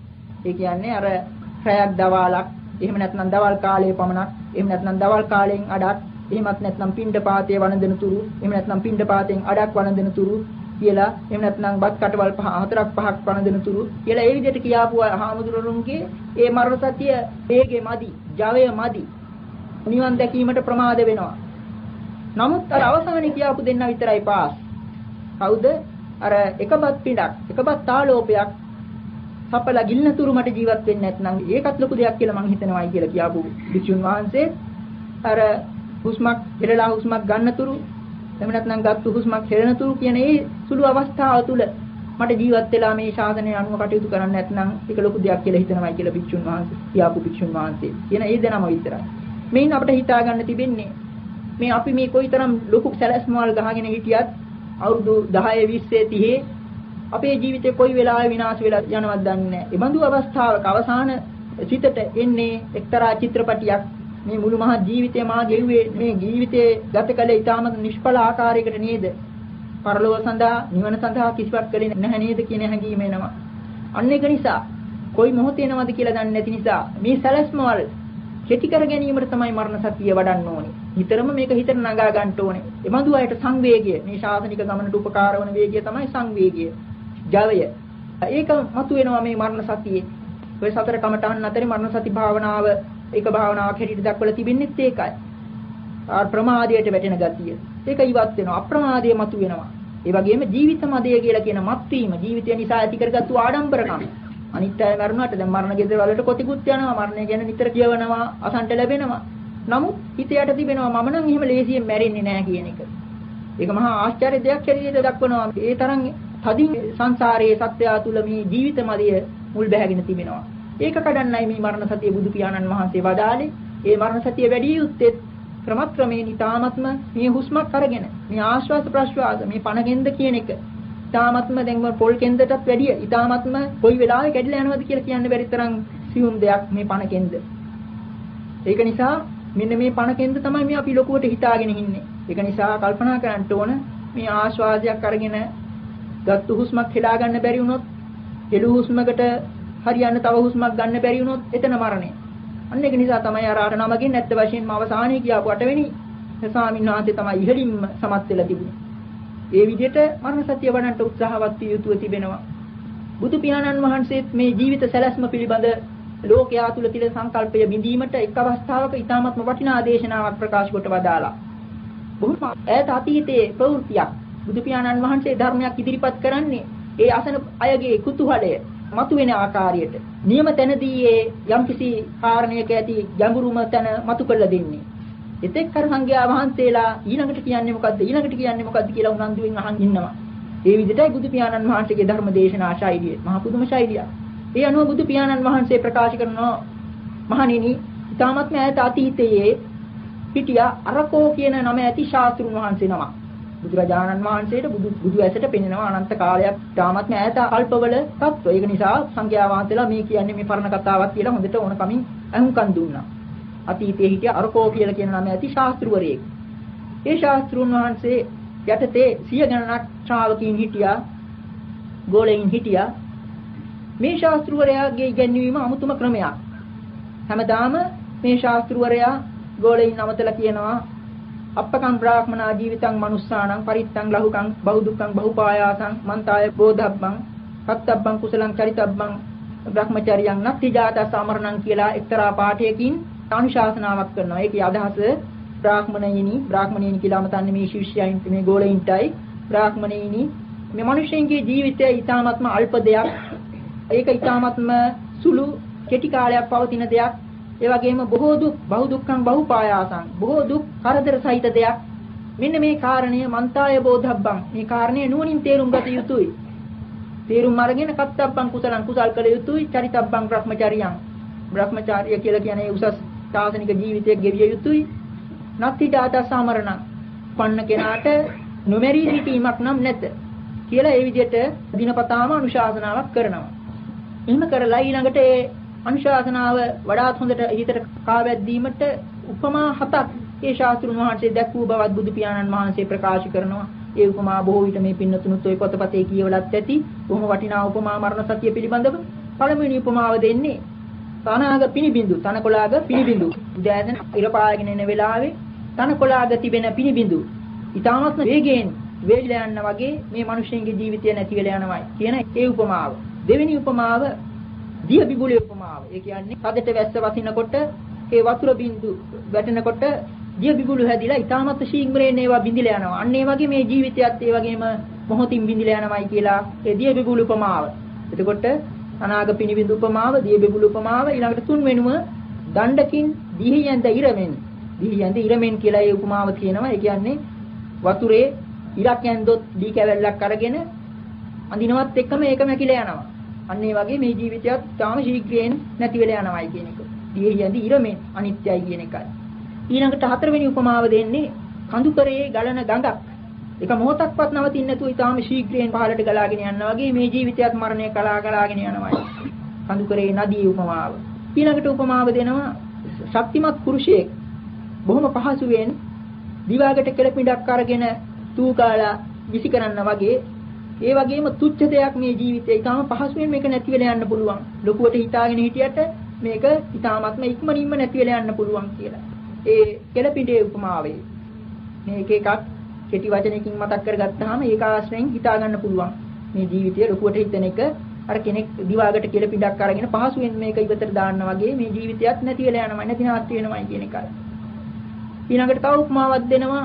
ඒ කියන්නේ අර රැයක් දවාලක් එහෙම නැත්නම් දවල් කාලයේ පමණක් එහෙම නැත්නම් දවල් කාලයෙන් අඩක් එහෙමත් නැත්නම් පිණ්ඩපාතයේ වළඳන තුරු එහෙම නැත්නම් පිණ්ඩපාතයෙන් අඩක් වළඳන තුරු කියලා එහෙම නැත්නම් බත් කටවල් 4-5ක් වළඳන තුරු කියලා ඒ විදිහට කියාපු හාමුදුරුවන්ගේ ඒ මරණ සතිය වේගෙ මදි ජවය මදි නිවන් දැකීමට ප්‍රමාද වෙනවා. නමුත් අර අවසානයේ කියාපු දෙන්න විතරයි පාස්. කවුද? අර එකපත් පිටක් එකපත් තාලෝපයක් සපලා ගිල්න තුරු මට ජීවත් වෙන්න නැත්නම් ඒකත් ලොකු දෙයක් කියලා මම හිතනවායි කියලා කියාපු වික්ෂුන් වහන්සේ අර හුස්මක් හෙළලා හුස්මක් ගන්න තුරු එහෙම නැත්නම් ගත්තු හුස්මක් හෙළන තුරු කියන ඒ සුළු අවස්ථාව තුල මට ජීවත් වෙලා මේ ශාසනය අනුව කටයුතු කරන්න නැත්නම් ඒක ලොකු දෙයක් කියලා හිතනවායි කියලා වික්ෂුන් වහන්සේ කියාපු වික්ෂුන් වහන්සේ කියන ඒ දෙනම විතරයි. මේන් අපිට හිතා ගන්න තිබෙන්නේ මේ අපි මේ කොයිතරම් ලොකු සැලැස්මවල් ගහගෙන හිටියත් අවුරුදු 10 20 30 අපේ ජීවිතේ කොයි වෙලාවෙ විනාශ වෙලා යනවද දන්නේ නැහැ. ඒ බඳු අවස්ථාවක අවසාන සිතට එන්නේ එක්තරා චිත්‍රපටියක්. මේ මුළු මහත් ජීවිතේ මා ගෙව්වේ මේ ජීවිතේ ගත කළ ඊටම නිෂ්ඵල ආකාරයකට නේද? පරලෝක සඳහා නිවන සඳහා කිසිවක් කළේ නැහැ නේද කියන හැඟීම එනවා. අන්න ඒක නිසා කොයි මොහොතේ එනවද කියලා දන්නේ නැති නිසා මේ සැලැස්මවල කෙටි කර ගැනීමට තමයි මරණ සතිය වඩන්න ඕනේ. නිතරම මේක හිතට නගා ගන්න ඕනේ. ඒ බඳු අයට සංවේගය මේ ශාසනික ගමනට උපකාර වන වේගය තමයි සංවේගය. ජවය. ඒක මතුවෙනවා මේ මරණ සතියේ. ඔය සතර කමඨහන් අතරේ මරණ සති භාවනාව ඒක භාවනාවක් හැටියට දක්වලා තිබෙන්නේත් ඒකයි. ප්‍රමාදයට වැටෙන ගතිය. ඒක ඉවත් වෙනවා. අප්‍රමාදය මතුවෙනවා. ඒ වගේම ජීවිත මදය කියලා කියන මත්වීම ජීවිතය නිසා ඇති කරගත්තු ආඩම්බරකම. අනිත් අය මරණයට දැන් මරණ ගෙදර වලට කොටිකුත් යනවා. මරණය ගැන නිතර කියවනවා, අසන්ට ලැබෙනවා. නමුත් හිතයට තිබෙනවා මම නම් එහෙම ලේසියෙන් මැරෙන්නේ නැහැ කියන එක. ඒක මහා ආශ්චර්ය දෙයක් හැටියට දක්වනවා. ඒ තරම් තදින් සංසාරයේ සත්‍යය තුල මේ ජීවිත මදය මුල් බැහැගෙන තිබෙනවා. ඒක කඩන්නයි මේ මරණ සතිය බුදු පියාණන් වහන්සේ වදාළේ. ඒ මරණ සතිය වැඩි යුත්තේ ක්‍රමක්‍රමයෙන් ඊ타මත්ම මේ හුස්මක් අරගෙන මේ ආශ්වාස ප්‍රශ්වාස මේ පණගෙන්ද කියන එක ඊ타මත්ම දැන් පොල් කෙන්දටත් වැඩිය ඊ타මත්ම කොයි වෙලාවෙ කැඩිලා යනවද කියලා කියන්න බැරි තරම් සියුම් දෙයක් මේ පණගෙන්ද. ඒක නිසා මෙන්න මේ පණගෙන්ද තමයි මේ අපි ලොකුවට හිතාගෙන ඉන්නේ. ඒක නිසා කල්පනා කරන්න ඕන මේ ආශ්වාසයක් අරගෙන ගත්තු හුස්මක් හෙලා ගන්න බැරි වුණොත් හෙළු හුස්මකට හරියන්න තව හුස්මක් ගන්න බැරි වුණොත් එතන මරණය. අන්න ඒක නිසා තමයි අර නමකින් නැත්ත වශයෙන්ම අවසානයේ කියාපු 8 වෙනි ස්වාමීන් වහන්සේ තමයි ඉහළින්ම සමත් වෙලා තිබුණේ. ඒ විදිහට මරණ සත්‍ය වඩන්නට උත්සාහවත් විය යුතුව තිබෙනවා. බුදු පියාණන් වහන්සේත් මේ ජීවිත සැලැස්ම පිළිබඳ ලෝකයා තුල තියෙන සංකල්පය බිඳීමට එක් අවස්ථාවක ඊ타මත්ම වටිනා දේශනාවක් ප්‍රකාශ කොට වදාලා. බොහොම ඈත අතීතයේ ප්‍රවෘත්තියක් බුදු පියාණන් වහන්සේ ධර්මයක් ඉදිරිපත් කරන්නේ ඒ අසන අයගේ කුතුහලය මතුවෙන ආකාරයට නියම තැනදී ඒ යම්කිසි කාරණයක ඇති ගැඹුරුම තැන මතු කරලා දෙන්නේ. එතෙක් කර සංඝයා වහන්සේලා ඊළඟට කියන්නේ මොකද්ද කියලා උනන්දුවෙන් අහන් ඉන්නවා. ඒ විදිහටයි බුදු පියාණන් වහන්සේගේ ධර්ම දේශනා ශෛලිය මහා පුදුම ශෛලියක්. ඒ අනුව බුදු පියාණන් වහන්සේ ප්‍රකාශ කරනවා මහණෙනි ඊ타මත්ම ඈත අතීතයේ පිටියා අරකෝ කියන නම ඇති ශාස්ත්‍රුන් වහන්සේ නමක්. බුදුරජාණන් වහන්සේට බුදු ඇසට පෙනෙනවා අනන්ත කාලයක් තාමත් ඈත කල්පවල තත්ත්වය. ඒක නිසා සංඝයා වහන්සේලා මේ කියන්නේ මේ පරණ කතාවක් කියලා හොඳට ඕන කමින් අහුම්කන් දුන්නා. අතීතයේ හිටිය අරකෝ කියලා කියන නම ඇති ශාස්ත්‍රවරයෙක්. ඒ ශාස්ත්‍රුන් වහන්සේ යටතේ 100 ගණනක් ශ්‍රාවකීන් හිටියා, ගෝලෙයින් හිටියා. මේ ශාස්ත්‍රවරයාගේ ඉගැන්වීම අමුතුම ක්‍රමයක්. හැමදාම මේ ශාස්ත්‍රවරයා ගෝලෙයින් නමතලා කියනවා අප්පකම් බ්‍රාහ්මනා ජීවිතං මනුස්සාණං පරිත්තං ලහුකං බහුදුක්ඛං බහුපායාසං මන්තාය බෝධබ්බං කත්තබ්බං කුසලං චරිතබ්බං බ්‍රහ්මචර්යං නත්ති ජාත සමරණං කියලා එක්තරා පාඨයකින් අනුශාසනාවක් කරනවා. ඒකේ අදහස බ්‍රාහ්මණයිනි කියලා මතන්නේ මේ ශිෂ්‍යයන් මේ ගෝලෙයින්ටයි බ්‍රාහ්මණයිනි මේ මිනිසෙන්ගේ ජීවිතය ඊ타ත්ම අල්ප දෙයක්. ඒක ඊ타ත්ම සුළු කෙටි කාලයක් පවතින දෙයක්. ඒ වගේම බොහෝ දුක් බහුදුක්ඛං බහුපායාසං බොහෝ දුක් කරදර සහිත දෙයක්. මෙන්න මේ කාරණය මන්තාය බෝධබ්බං මේ කාරණය නුවණින් තේරුම් ගත යුතුයි. තේරුම් අරගෙන කත්තබ්බං කුසලං කුසල් කළ යුතුයි. චරිතබ්බං බ්‍රහ්මචර්යං බ්‍රහ්මචාර්ය කියලා කියන්නේ උසස් ශාසනික ජීවිතයක් ගෙවිය යුතුයි. නත්ති ජාත සමරණං පන්න කෙනාට නොමැරී සිටීමක් නම් නැත කියලා ඒ විදිහට දිනපතාම අනුශාසනාවක් කරනවා. එහෙම කරලා ඊළඟට ඒ අනුශාසනාව වඩාත් හොඳට හිතට කාවැද්දීමට උපමා 7ක් ඒ ශාස්ත්‍රුන් වහන්සේ දැක්වූ බවත් බුදු පියාණන් වහන්සේ ප්‍රකාශ කරනවා. ඒ උපමා බොහෝ විට මේ පින්නතුනුත් ඔය පොතපතේ කියවලත් ඇති. බොහොම වටිනා උපමා මරණ සතිය පිළිබඳව පළමුවෙනි උපමාව දෙන්නේ තනග පිනිබිඳු තනකොළාග පිනිබිඳු. උදෑසන ඉර පායගෙන එන වෙලාවේ තනකොළාග තිබෙන පිනිබිඳු ඊටාත්ම වේගයෙන් වේලිලා යනවා වගේ මේ මිනිස්සුන්ගේ ජීවිතය නැති වෙලා යනවායි කියන ඒ උපමාව. දෙවෙනි උපමාව දිය බිබුලේ උපමාව. ඒ කියන්නේ කඩට වැස්ස වසිනකොට ඒ වතුර බින්දු වැටෙනකොට දිය බිබුලු හැදිලා ඊටමත් ශීඝ්‍රයෙන් ඒවා බිඳිලා යනවා. අන්න ඒ වගේ මේ ජීවිතයත් ඒ වගේම මොහොතින් බිඳිලා යනවායි කියලා ඒ දිය බිබුලු උපමාව. එතකොට අනාග පිනිබිඳු උපමාව, දිය බිබුලු උපමාව ඊළඟට තුන්වෙනුව දණ්ඩකින් දිහියන්ද ඉරමෙන්. දිහියන්ද ඉරමෙන් කියලා ඒ උපමාව කියනවා. ඒ කියන්නේ වතුරේ ඉරක් යන්දොත් දී කැවැල්ලක් අරගෙන අඳිනවත් එක්කම ඒක මැකිලා යනවා. අන්න ඒ වගේ මේ ජීවිතයත් තාම ශීඝ්‍රයෙන් නැති වෙලා යනවායි කියන එක. දිහියන්ද ඉරමෙන් අනිත්‍යයි කියන එකයි. ඊළඟට හතරවෙනි උපමාව දෙන්නේ කඳුකරයේ ගලන ගඟක්. එක මොහොතක්වත් නවතින්නේ නැතුව ඊටාම ශීඝ්‍රයෙන් පහළට ගලාගෙන යනවා වගේ මේ ජීවිතයත් මරණය කලාගෙන යනවා. කඳුකරේ නදී උපමාව. ඊළඟට උපමාව දෙනවා ශක්තිමත් පුරුෂයෙක් බොහොම පහසුවෙන් දිවාගට කෙළපිඩක් අරගෙන තූකාලා විසි කරන්න වගේ ඒ වගේම තුච්ඡ දෙයක් මේ ජීවිතේ ඊටාම පහසුවෙන් මේක නැති වෙලා යන්න පුළුවන්. ලොකුවට හිතාගෙන හිටියට මේක ඊටාමත්ම ඉක්මනින්ම නැති වෙලා යන්න පුළුවන් කියලා. ඒ කෙළපිඩේ උපමාවේ මේක එකක් කෙටි වචනයකින් මතක් කරගත්තාම ඒක ආශ්‍රයෙන් හිතා ගන්න පුළුවන්. මේ ජීවිතය ලොකුවට හිතන එක අර කෙනෙක් දිවාගට කෙළපිඩක් අරගෙන පහසුවෙන් මේක ඉවතට දාන්න වගේ මේ ජීවිතයත් නැති වෙලා යනවා නැති නාස්ති වෙනවයි කියන එකයි. ඊළඟට තව උපමාවක් දෙනවා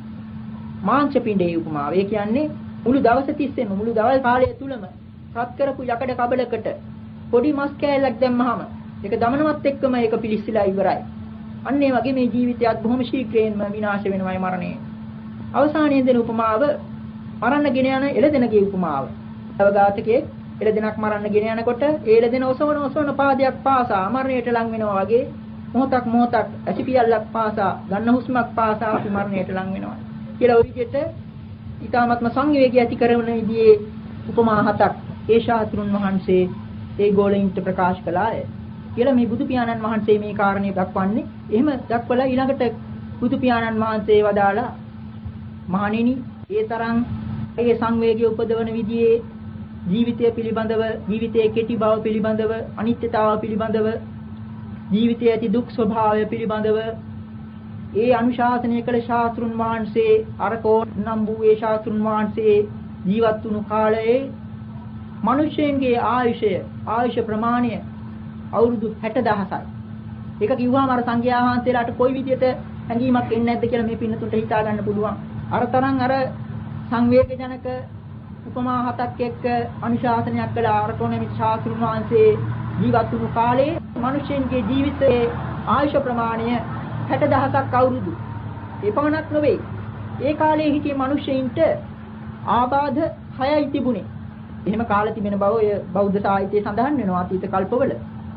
මාංශ පිඬේ උපමාව. ඒ කියන්නේ මුළු දවස තිස්සෙම මුළු දවල් කාලය තුලම රත් කරපු යකඩ කබලකට පොඩි මස් කෑල්ලක් දැම්මහම ඒක දමනවත් එක්කම ඒක පිලිස්සලා ඉවරයි. අන්න ඒ වගේ මේ ජීවිතයත් බොහොම ශීඝ්‍රයෙන්ම විනාශ වෙනවයි මරණය. අවසානයේ දෙන උපමාව මරන්න ගෙන යන එළදෙනගේ උපමාව. අවඝාතකයේ එළදෙනක් මරන්න ගෙන යනකොට ඒ එළදෙන ඔසවන පාදයක් පාසා මරණයට ලං වෙනවා වගේ මොහොතක් ඇසිපියල්ලක් පාසා ගන්න හුස්මක් පාසා අපි මරණයට ලං වෙනවා කියලා ওই විදිහට ඊ타ත්ම සංවේගය ඇති කරන විදිහේ උපමා හතක් ඒ ශාස්ත්‍රුන් වහන්සේ ඒ ගෝලයින්ට ප්‍රකාශ කළාය කියලා මේ බුදු පියාණන් වහන්සේ මේ කාරණේ දක්වන්නේ. එහෙම දක්වලා ඊළඟට බුදු පියාණන් වහන්සේ වදාලා මහණෙනි ඒ තරම් ඒ සංවේගය උපදවන විදිහේ ජීවිතය පිළිබඳව ජීවිතයේ කෙටි බව පිළිබඳව අනිත්‍යතාව පිළිබඳව ජීවිතයේ ඇති දුක් ස්වභාවය පිළිබඳව ඒ අනුශාසනය කළ ශාස්ත්‍රුන් වහන්සේ අරකෝ නම් වූ ඒ ශාස්ත්‍රුන් වහන්සේ ජීවත් වුණු කාලයේ මිනිසෙන්ගේ ආයුෂ ප්‍රමාණය අවුරුදු 60000යි. ඒක කිව්වම අර සංඝයා වහන්සේලාට කොයි විදියට හැඟීමක් එන්නේ නැද්ද කියලා මේ පින්නතුන්ට හිතා ගන්න පුළුවන්. අර තරම් අර සංවේගජනක උපමා හතක් එක්ක අනුශාසනයක් කළ ආරකෝණෙමි ශාස්ත්‍රුන් වහන්සේ ජීවත් වුණු කාලේ මිනිසෙන්ගේ ජීවිතයේ ආයුෂ ප්‍රමාණය 60000ක් අවුරුදු. ඒ පමණක් නෙවෙයි. ඒ කාලේ හිටිය මිනිසෙයින්ට ආබාධ 6යි තිබුණේ. එහෙම කාල තිබෙන බව ඔය බෞද්ධ සාහිත්‍යයේ සඳහන් වෙනවා අතීත කල්පවල.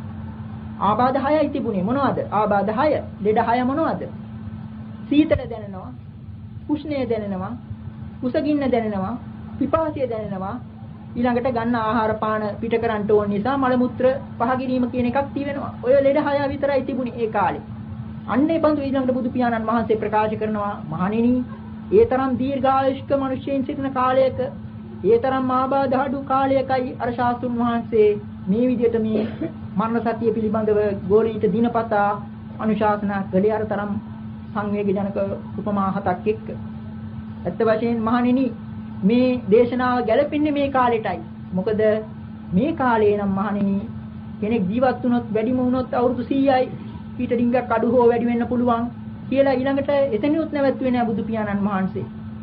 ආබාධ 6යි තිබුණේ. මොනවද? ආබාධ 6. ලෙඩ 6 මොනවද? සීතල දැනෙනවා, උෂ්ණය දැනෙනවා, කුසගින්න දැනෙනවා, පිපාසය දැනෙනවා. ඊළඟට ගන්න ආහාර පාන පිට කරන්න ඕන නිසා මල මුත්‍ර පහ කිරීම කියන එකක් තියෙනවා. ඔය ලෙඩ 6 විතරයි තිබුණේ ඒ කාලේ. අන්නේ බඳු ඊළඟට බුදු පියාණන් වහන්සේ ප්‍රකාශ කරනවා මහණෙනි ඒ තරම් දීර්ඝායුෂ්ක මිනිසෙයින් සිටින කාලයක ඒ තරම් ආබාධ අඩු කාලයකයි අර ශාස්ත්‍රුන් වහන්සේ මේ විදිහට මේ මරණ සතිය පිළිබඳව ගෝලීට දිනපතා අනුශාසනා කළේ අර තරම් සංවේගජනක උපමා හතක් එක්ක. ඇත්ත වශයෙන් මහණෙනි මේ දේශනාව ගැලපෙන්නේ මේ කාලෙටයි. මොකද මේ කාලේ නම් මහණෙනි කෙනෙක් ජීවත් වුණොත් වැඩිම වුණොත් අවුරුදු 100යි ඊට ඩිංගක් අඩු හෝ වැඩි වෙන්න පුළුවන් කියලා ඊළඟට එතනිනුත් නැවතුනේ නෑ බුදු පියාණන් වහන්සේ.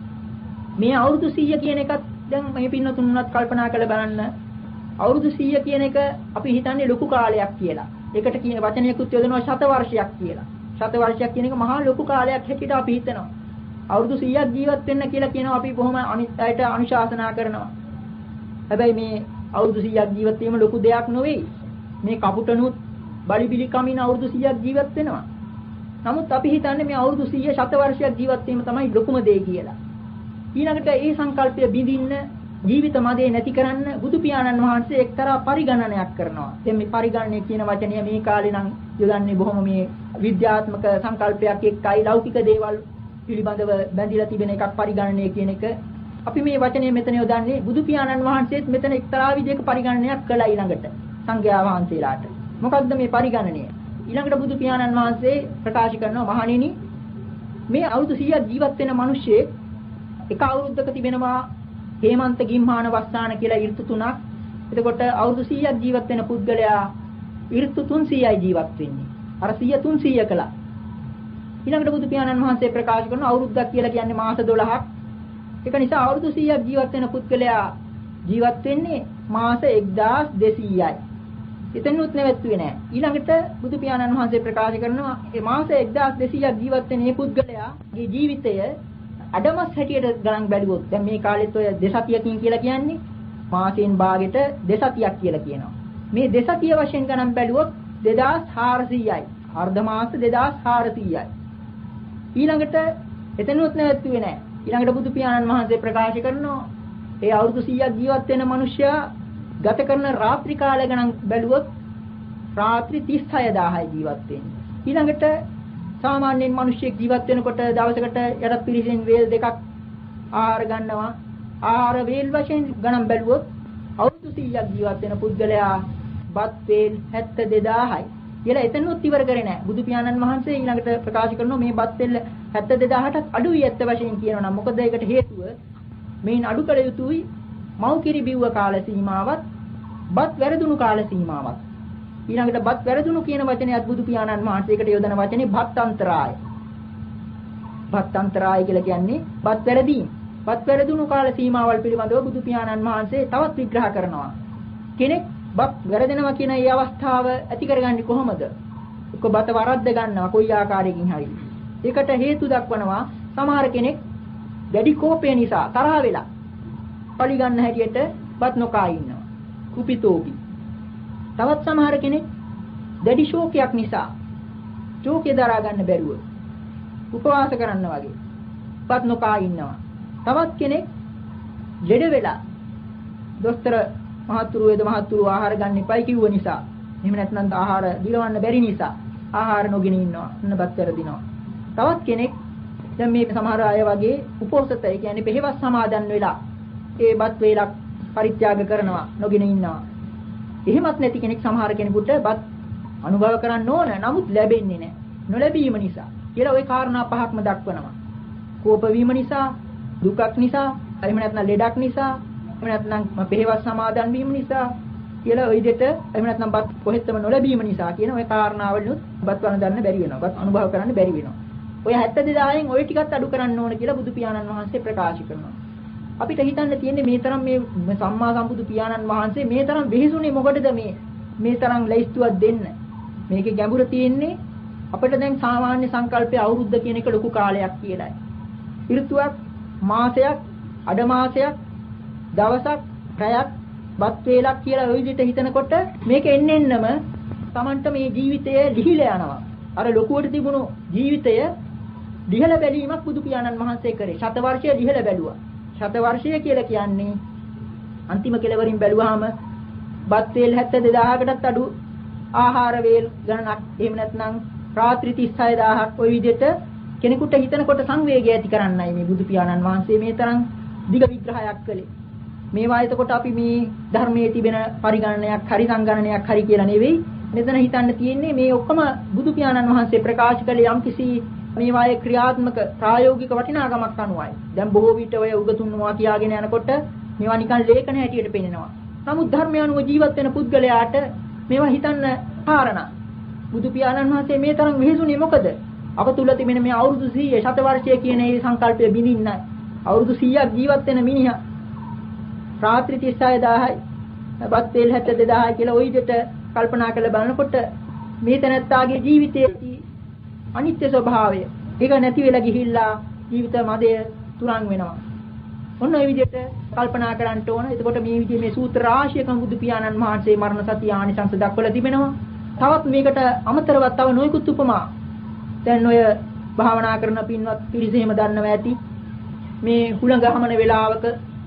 මේ අවුරුදු 100 කියන එකත් දැන් මේ පින්නතුන්වත් කල්පනා කරලා බලන්න. අවුරුදු 100 කියන එක අපි හිතන්නේ ලොකු කාලයක් කියලා. ඒකට කියන වචනයකුත් යොදනවා ශත වර්ෂයක් කියලා. ශත වර්ෂයක් කියන එක මහා ලොකු කාලයක් හැටියට අපි හිතනවා. අවුරුදු 100ක් ජීවත් වෙන්න කියලා කියනවා අපි බොහොම අනිත් අයට අනුශාසනා කරනවා. හැබැයි මේ අවුරුදු 100ක් ජීවත් වීම ලොකු දෙයක් නෙවෙයි. මේ කපුටනුත් බලිබිලි කමින අවුරුදු 100ක් ජීවත් වෙනවා. නමුත් අපි හිතන්නේ මේ අවුරුදු 100 ශත වර්ෂයක් ජීවත් වීම තමයි ලොකුම දේ කියලා. ඊළඟට ඒ සංකල්පය බිඳින්න ජීවිත මදේ නැති කරන්න බුදු පියාණන් වහන්සේ එක්තරා පරිගණනයක් කරනවා. දැන් මේ පරිගණනය කියන වචනය මේ කාලේ නම් යොදන්නේ බොහොම මේ විද්‍යාත්මක සංකල්පයක් එක්කයි ලෞකික දේවල් පිළිබඳව බැඳිලා තිබෙන එකක් පරිගණනය කියන එක. අපි මේ වචනේ මෙතන යොදන්නේ බුදු පියාණන් වහන්සේත් මෙතන එක්තරා විදිහක පරිගණනයක් කළා ඊළඟට සංඝයා වහන්සේලාට. මොකක්ද මේ පරිගණනය? ඊළඟට බුදු පියාණන් වහන්සේ ප්‍රකාශ කරනවා මහණෙනි මේ අවුරුදු 100ක් ජීවත් වෙන මිනිස්සෙක් එක අවුරුද්දක තිබෙනවා හේමන්ත ගිම්හාන වස්සාන කියලා ඍතු තුනක්. එතකොට අවුරුදු 100ක් ජීවත් වෙන පුද්ගලයා ඍතු 300යි ජීවත් වෙන්නේ. අර 100 300 කළා. ඊළඟට බුදු පියාණන් වහන්සේ ප්‍රකාශ කරන අවුරුද්දක් කියලා කියන්නේ මාස 12ක්. ඒක නිසා අවුරුදු 100ක් ජීවත් වෙන පුද්ගලයා ජීවත් වෙන්නේ මාස 1200යි. එතනොත් නැවතුනේ නැහැ. ඊළඟට බුදු පියාණන් වහන්සේ ප්‍රකාශ කරනවා මේ මාස 1200ක් ජීවත් වෙන මේ පුද්ගලයාගේ ජීවිතය අඩමස් හැටියට ගණන් බැලුවොත් දැන් මේ කාලෙත් ඔය දෙසතියකින් කියලා කියන්නේ මාසෙන් භාගෙට දෙසතියක් කියලා කියනවා. මේ දෙසතිය වශයෙන් ගණන් බැලුවොත් 2400යි. අර්ධ මාස 2400යි. ඊළඟට එතනොත් නැවතුනේ නැහැ. ඊළඟට බුදු පියාණන් වහන්සේ ප්‍රකාශ කරනවා ඒ අවුරුදු 100ක් ජීවත් වෙන මිනිසයා ගත කරන රාත්‍රී කාලය ගණන් බැලුවොත් රාත්‍රී 36000යි ජීවත් වෙන්නේ. ඊළඟට සාමාන්‍යයෙන් මිනිස්සෙක් ජීවත් වෙනකොට දවසකට යටත් පිරිසෙන් වේල් දෙකක් ආහාර ගන්නවා. ආහාර වේල් වශයෙන් ගණන් බැලුවොත් අවුරුදු 100ක් ජීවත් වෙන පුද්ගලයා බත් වේල් 72000යි. කියලා එතනොත් ඉවර කරේ නැහැ. බුදු පියාණන් වහන්සේ ඊළඟට ප්‍රකාශ කරනවා මේ බත් වේල් 72000ටත් අඩුයි ඇත්ත වශයෙන් කියනවා නම් මොකද ඒකට හේතුව මේන් අඩු කළ යුතුයි මව් කිරි බිව්ව කාල සීමාවත් බත් වැරදුණු කාල සීමාවත්. ඊළඟට බත් වැරදුණු කියන වචනයත් බුදු පියාණන් වහන්සේකට යොදන වචනේ බත් අන්තරාය. බත් අන්තරාය කියලා කියන්නේ බත් වැරදීම්. බත් වැරදුණු කාල සීමාවල් පිළිබඳව බුදු පියාණන් වහන්සේ තවත් විග්‍රහ කරනවා. කෙනෙක් බත් වැරදෙනවා කියන ඒ අවස්ථාව ඇති කරගන්නේ කොහොමද? එක්ක බත වරද්ද ගන්නවා කොයි ආකාරයකින් හරි. ඒකට හේතු දක්වනවා සමහර කෙනෙක් දැඩි කෝපය නිසා තරහ වෙලා පලි ගන්න හැටියට බත් නොකා ඉන්නවා. කුපිතෝපි. තවත් සමහර කෙනෙක් දැඩි ශෝකයක් නිසා ශෝකය දරා ගන්න බැරුව උපවාස කරන්න වගේ බත් නොකා ඉන්නවා. තවත් කෙනෙක් ලෙඩ වෙලා දොස්තර මහතුරු වේද මහතුරු ආහාර ගන්න එපයි කිව්ව නිසා එහෙම නැත්නම් ආහාර දිලවන්න බැරි නිසා ආහාර නොගෙන ඉන්නවා. අන්න බත් වැරදිනවා. තවත් කෙනෙක් දැන් මේ සමහර අය වගේ උපෝසතය කියන්නේ පෙහෙවස් සමාදන් වෙලා ඒ බත් වේලක් පරිත්‍යාග කරනවා නොගෙන ඉන්නවා. එහෙමත් නැති කෙනෙක් සමහර කෙනෙකුට බත් අනුභව කරන්න ඕන නමුත් ලැබෙන්නේ නැහැ. නොලැබීම නිසා කියලා ওই කාරණා පහක්ම දක්වනවා. කෝප වීම නිසා, දුකක් නිසා, එහෙම නැත්නම් ලෙඩක් නිසා, එහෙම නැත්නම් පෙහෙවස් සමාදන් වීම නිසා කියලා ওই දෙට එහෙම නැත්නම් බත් කොහෙත්ම නොලැබීම නිසා කියන ওই කාරණාවලුත් බත් වළඳන්න බැරි වෙනවා. බත් අනුභව කරන්න බැරි වෙනවා. ඔය 72000න් ওই ටිකත් අඩු කරන්න ඕන කියලා බුදු පියාණන් වහන්සේ ප්‍රකාශ කරනවා. අපිට හිතන්න තියෙන්නේ මේ තරම් මේ සම්මා සම්බුදු පියාණන් වහන්සේ මේ තරම් වෙහෙසුනේ මොකටද මේ තරම් ලැයිස්තුවක් දෙන්න. මේකේ ගැඹුර තියෙන්නේ අපිට දැන් සාමාන්‍ය සංකල්පයේ අවුරුද්ද කියන එක ලොකු කාලයක් කියලායි. ඍතුවක්, මාසයක්, අඩ මාසයක්, දවසක්, පැයක්, බත් වේලක් කියලා ওই විදිහට හිතනකොට මේක එන්නෙන්නම Tamanට මේ ජීවිතය ලිහිලා යනවා. අර ලොකුවට තිබුණු ජීවිතය ලිහලා බැලීමක් බුදු පියාණන් වහන්සේ කරේ. ශත වර්ෂය ලිහලා බැලුවා. ශත වර්ෂය කියලා කියන්නේ අන්තිම කෙලවරින් බැලුවාම බත් වේල් 72000කටත් අඩු ආහාර වේල් ගණනක් එහෙම නැත්නම් රාත්‍රී 36000ක් ওই විදිහට කෙනෙකුට හිතනකොට සංවේගය ඇති කරන්නයි මේ බුදු පියාණන් වහන්සේ මේ තරම් දිග විග්‍රහයක් කළේ. මේවා එතකොට අපි මේ ධර්මයේ තිබෙන පරිගණනයක් හරි සංගණනයක් හරි කියලා නෙවෙයි මෙතන හිතන්න තියෙන්නේ මේ ඔක්කොම බුදු පියාණන් වහන්සේ ප්‍රකාශ කළේ යම්කිසි මේවායේ ක්‍රියාත්මක ප්‍රායෝගික වටිනාකමක් අනුවයි. දැන් බොහෝ විට ඔය උගතුන් මොනවා කියාගෙන යනකොට මේවා නිකන් ලේඛන හැටියට පෙනෙනවා. නමුත් ධර්මය අනුව ජීවත් වෙන පුද්ගලයාට මේවා හිතන්න කාරණා. බුදු පියාණන් වහන්සේ මේ තරම් වෙහෙසුනේ මොකද? අප තුල තිබෙන මේ අවුරුදු 100 ශත වර්ෂය කියන මේ සංකල්පය බිඳින්නයි. අවුරුදු 100ක් ජීවත් වෙන මිනිහා රාත්‍රී 36000යි බත් වේල් 72000යි කියලා ওই විදිහට කල්පනා කරලා බලනකොට මේ තැනැත්තාගේ ජීවිතයේ අනිත්‍ය ස්වභාවය ඒක නැති වෙලා ගිහිල්ලා ජීවිත මදය තුරන් වෙනවා. ඔන්න ඔය විදිහට කල්පනා කරන්න ඕන. එතකොට මේ විදිහේ මේ සූත්‍ර රාශියකම බුදු පියාණන් වහන්සේ මරණ සතිය ආනිසංස දක්වලා තිබෙනවා. තවත් මේකට අමතරව තව නොයෙකුත් උපමා. දැන් ඔය භාවනා කරන පින්වත් පිරිස එහෙම දන්නවා ඇති. මේ හුළඟ හමන වෙලාවක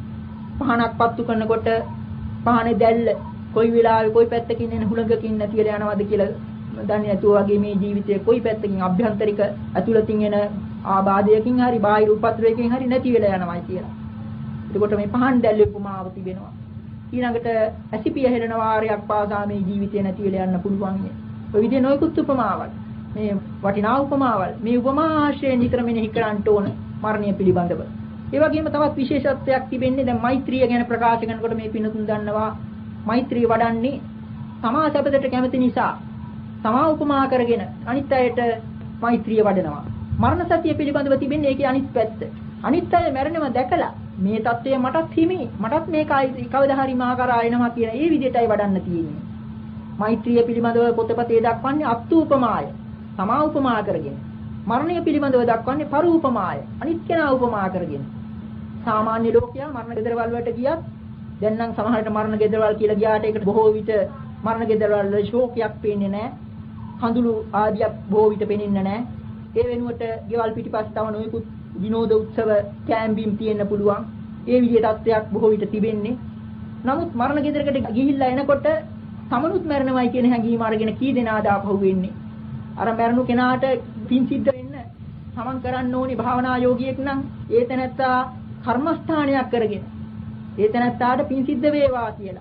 පහනක් පත්තු කරනකොට පහනේ දැල්ල කොයි වෙලාවෙ කොයි පැත්තකින් එන හුළඟකින් නැතිලා යනවද කියලා දන්නේ නැතුව වගේ මේ ජීවිතයේ කොයි පැත්තකින් අභ්‍යන්තරික ඇතුළතින් එන ආබාධයකින් හරි බාහිර උපද්‍රවයකින් හරි නැති වෙලා යනවායි කියලා. එතකොට මේ පහන් දැල්ලේ උපමාව තිබෙනවා. ඊළඟට ඇසිපිය හෙළන වාරයක් පාසා මේ ජීවිතේ නැති වෙලා යන්න පුළුවන්. ඔය විදිහේ නොයෙකුත් උපමාවල්. මේ වටිනා උපමාවල්. මේ උපමා ආශ්‍රයෙන් නිතර මෙනෙහි කරන්න ඕන මරණය පිළිබඳව. ඒ වගේම තවත් විශේෂත්වයක් තිබෙන්නේ දැන් මෛත්‍රිය ගැන ප්‍රකාශ කරනකොට මේ පින්නතුන් දන්නවා මෛත්‍රිය වඩන්නේ තමා සැපතට කැමති නිසා තමා උපමා කරගෙන අනිත් අයට මෛත්‍රිය වඩනවා. මරණ සතිය පිළිබඳව තිබෙන්නේ ඒකේ අනිත් පැත්ත. අනිත් අය මැරෙනව දැකලා මේ தත්ත්වය මටත් හිමි මටත් මේකයි කවදා හරි මා කරා එනවා කියන ඒ විදිහටයි වඩන්න තියෙන්නේ. මෛත්‍රිය පිළිබඳව පොතපතේ දක්වන්නේ අත්ූපමාය. තමා උපමා කරගෙන. මරණය පිළිබඳව දක්වන්නේ පරූපමාය. අනිත් කෙනා උපමා කරගෙන. සාමාන්‍ය ලෝකයා මරණ ගෙදරවල් වලට ගියත් දැන් නම් සමහරට මරණ ගෙදරවල් කියලා ගියාට ඒකට බොහෝ විට මරණ ගෙදරවල ශෝකයක් පේන්නේ නැහැ. කඳුළු ආදියක් බොහෝ විට පේන්නේ නැහැ. ඒ වෙනුවට ගෙවල් පිටිපස්ස තව නොයෙකුත් විනෝද උත්සව කැම්බිම් තියෙන්න පුළුවන්. ඒ විදිහේ තත්ත්වයක් බොහෝ විට තිබෙන්නේ. නමුත් මරණ ගෙදරකට ගිහිල්ලා එනකොට තමනුත් මරණවයි කියන හැඟීම අරගෙන කී දෙනාද ආපහු වෙන්නේ. අර මරණු කෙනාට පින් සිද්ධ වෙන්න තමන් කරන්න ඕනි භාවනා යෝගියෙක් නම් ඒ තැනත්තා කර්මස්ථානයක් කරගෙන ඒ තැනත්තාට පින් සිද්ධ වේවා කියලා.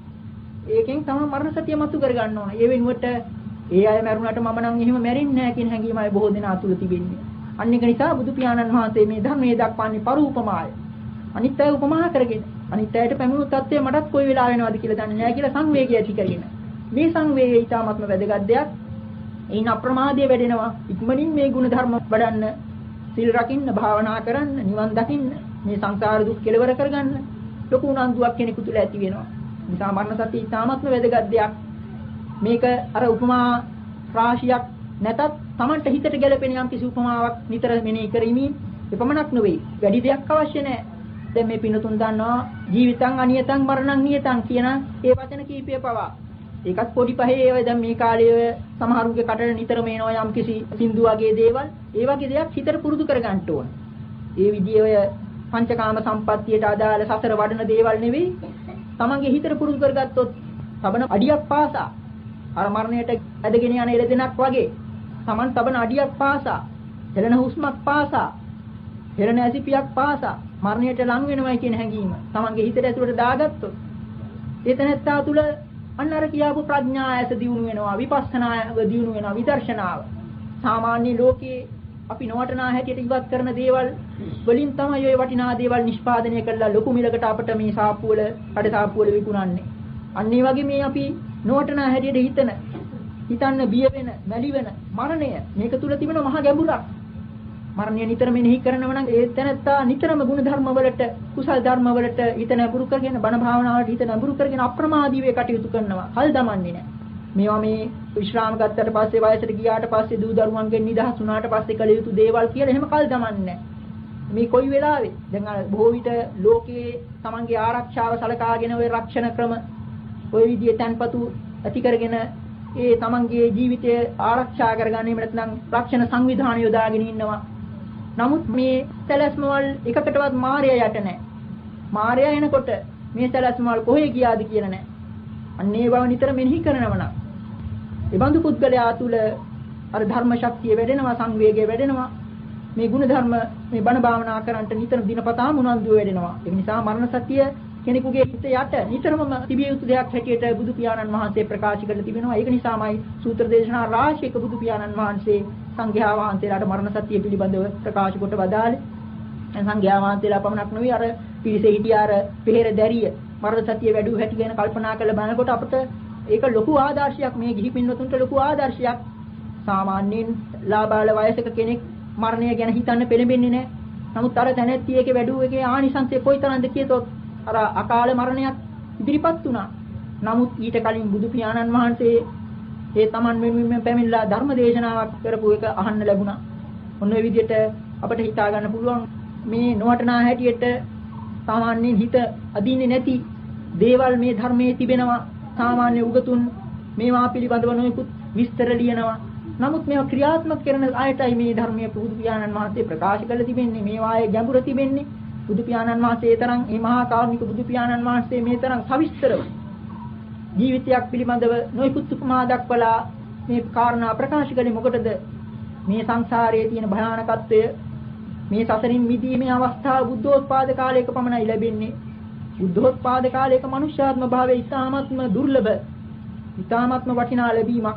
ඒකෙන් තමයි මරණ සතිය මතු කර ගන්න ඕන. ඒ වෙනුවට ඒ අය මරුණාට මම නම් එහෙම මැරෙන්නේ නැහැ කියන හැඟීමයි බොහෝ දෙනා තුල තිබෙන්නේ. අන්න ඒක නිසා බුදු පියාණන් වහන්සේ මේ ධර්මයේ දක්වන්නේ පරූපමාය. අනිත් අය උපමා කරගෙන අනිත් අයට පැමිණු තත්ත්වය මටත් කොයි වෙලාව වෙනවද කියලා දන්නේ නැහැ කියලා සංවේගය ඇති කරගෙන. මේ සංවේගය ඊටාත්ම වැදගත් දෙයක්. එයින් අප්‍රමාදය වැඩෙනවා. ඉක්මනින් මේ ගුණ ධර්ම වඩන්න, සිල් රකින්න, භාවනා කරන්න, නිවන් දකින්න, මේ සංසාර දුක් කෙලවර කරගන්න ලොකු උනන්දුවක් කෙනෙකු තුල ඇති වෙනවා. නිසා මරණ සතිය ඊටාත්ම වැදගත් දෙයක්. මේක අර උපමා රාශියක් නැතත් Tamanට හිතට ගැලපෙන යම් කිසි උපමාවක් නිතර මෙනෙහි කරමින් එපමණක් නෙවෙයි වැඩි දෙයක් අවශ්‍ය නැහැ. දැන් මේ පින්නතුන් දන්නවා ජීවිතං අනියතං මරණං නියතං කියන ඒ වචන කීපය පවා. ඒකත් පොඩි පහේ ඒවා දැන් මේ කාලයේ සමහරුගේ කටට නිතරම එනවා යම් කිසි සින්දු වගේ දේවල්. ඒ වගේ දෙයක් හිතට පුරුදු කරගන්න ඕන. ඒ විදිහේ ඔය පංචකාම සම්පත්තියට අදාළ සතර වඩන දේවල් නෙවෙයි. Tamange හිතට පුරුදු කරගත්තොත් සබන අඩියක් පාසා අර මරණයට ඇදගෙන යන එළදෙනක් වගේ Taman සබන අඩියක් පාසා හෙළන හුස්මක් පාසා හෙළන ඇසිපියක් පාසා මරණයට ලං වෙනවයි කියන හැඟීම Tamange හිතට ඇතුළට දාගත්තොත් ඒ තැනත්තා තුල අන්න අර කියාපු ප්‍රඥා ඇස දියුණු වෙනවා විපස්සනාව දියුණු වෙනවා විදර්ශනාව සාමාන්‍ය ලෝකයේ අපි නොවටනා හැටියට ඉවත් කරන දේවල් වලින් තමයි ඔය වටිනා දේවල් නිෂ්පාදනය කරලා ලොකු මිලකට අපිට මේ සාප්පුවල කඩ සාප්පුවල විකුණන්නේ. අන්න ඒ වගේ මේ අපි නොවටනා හැටියට හිතන්න බිය වෙන, මැලි වෙන මරණය මේක තුල තිබෙන මහා ගැඹුරක්. මරණය නිතර මෙනෙහි කරනව නම් ඒ තැනත්තා නිතරම ගුණ ධර්ම වලට, කුසල් ධර්ම වලට හිත නැඹුරු කරගෙන, බණ භාවනාවට හිත නැඹුරු කරගෙන අප්‍රමාදීව කටයුතු කරනවා. කල් දමන්නේ නැහැ. මේවා මේ විශ්‍රාම ගත්තට පස්සේ වයසට ගියාට පස්සේ දූ දරුවන්ගෙන් නිදහස් වුණාට පස්සේ කළ යුතු දේවල් කියලා එහෙම කල් දමන්නේ නැහැ. මේ කොයි වෙලාවෙ දැන් බොහෝ විට ලෝකයේ තමන්ගේ ආරක්ෂාව සලකාගෙන ওই රක්ෂණ ක්‍රම ওই විදිහේ තන්පතු ඇති කරගෙන ඒ තමන්ගේ ජීවිතය ආරක්ෂා කරගන්න එහෙම නැත්නම් රක්ෂණ සංවිධානය යොදාගෙන ඉන්නවා. නමුත් මේ සැලැස්ම වල එකකටවත් මායя යට නැහැ. මායя එනකොට මේ සැලැස්ම වල කොහේ ගියාද කියලා නැහැ. අන්නේ බව නිතර මෙනෙහි කරනවා නම් ඒ බඳු පුද්ගලයා තුල අර ධර්ම ශක්තිය වැඩෙනවා, සංවේගය වැඩෙනවා. මේ ගුණ ධර්ම මේ බණ භාවනා කරන්ට නිතර දිනපතාම උනන්දු වෙනවා. ඒ නිසා මරණ සතිය කෙනෙකුගේ හිත යට නිතරම තිබිය යුතු දෙයක් හැටියට බුදු පියාණන් වහන්සේ ප්‍රකාශ කරලා තිබෙනවා. ඒක නිසාමයි සූත්‍ර දේශනා රාශියක බුදු පියාණන් වහන්සේ සංඝයා වහන්සේලාට මරණ සතිය පිළිබඳව ප්‍රකාශ කොට වදාළේ. සංඝයා වහන්සේලා පමණක් නෙවෙයි අර පිරිසේ හිටිය අර පෙහෙර දැරිය මරණ සතිය වැඩි හැටි ගැන කල්පනා කරලා බලනකොට අපිට ඒක ලොකු ආදර්ශයක්. මේ ගිහි පින්වතුන්ට ලොකු ආදර්ශයක්. සාමාන්‍යයෙන් ලාබාල වයසක කෙනෙක් මරණය ගැන හිතන්න පෙළඹෙන්නේ නැහැ. නමුත් අර තැනැත්තියගේ වැඩුවේගේ ආනිසංසය කොයිතරම්ද කියතොත් අර අකාල මරණයක් ඉදිරිපත් වුණා. නමුත් ඊට කලින් බුදු පියාණන් වහන්සේ ඒ Taman වෙනුවෙන් පැමිණලා ධර්ම දේශනාවක් කරපු එක අහන්න ලැබුණා. ඔන්න ඔය විදිහට අපිට හිතා ගන්න පුළුවන් මේ නොවටනා හැටියට සාමාන්‍යයෙන් හිත අදින්නේ නැති දේවල් මේ ධර්මයේ තිබෙනවා. සාමාන්‍ය උගතුන් මේවා පිළිබඳව නොයෙකුත් විස්තර ලියනවා. නමුත් මේවා ක්‍රියාත්මක කරන අයටයි මේ ධර්මයේ බුදු පියාණන් වහන්සේ ප්‍රකාශ කරලා තිබෙන්නේ. මේවායේ ගැඹුර තිබෙන්නේ. බුදු පියාණන් වහන්සේ තරම් මේ මහා කාරුණික බුදු පියාණන් වහන්සේ මේ තරම් සවිස්තරව ජීවිතයක් පිළිබඳව නොයෙකුත් උපමා දක්වලා මේ කාරණා ප්‍රකාශ කළේ මොකටද? මේ සංසාරයේ තියෙන භයානකත්වය, මේ සසරින් මිදීමේ අවස්ථාව බුද්ධෝත්පාද කාලයක පමණයි ලැබෙන්නේ. බුද්ධෝත්පාද කාලයක මනුෂ්‍යාත්ම භාවය ඉතාමත්ම දුර්ලභ, ඉතාමත්ම වටිනා ලැබීමක්.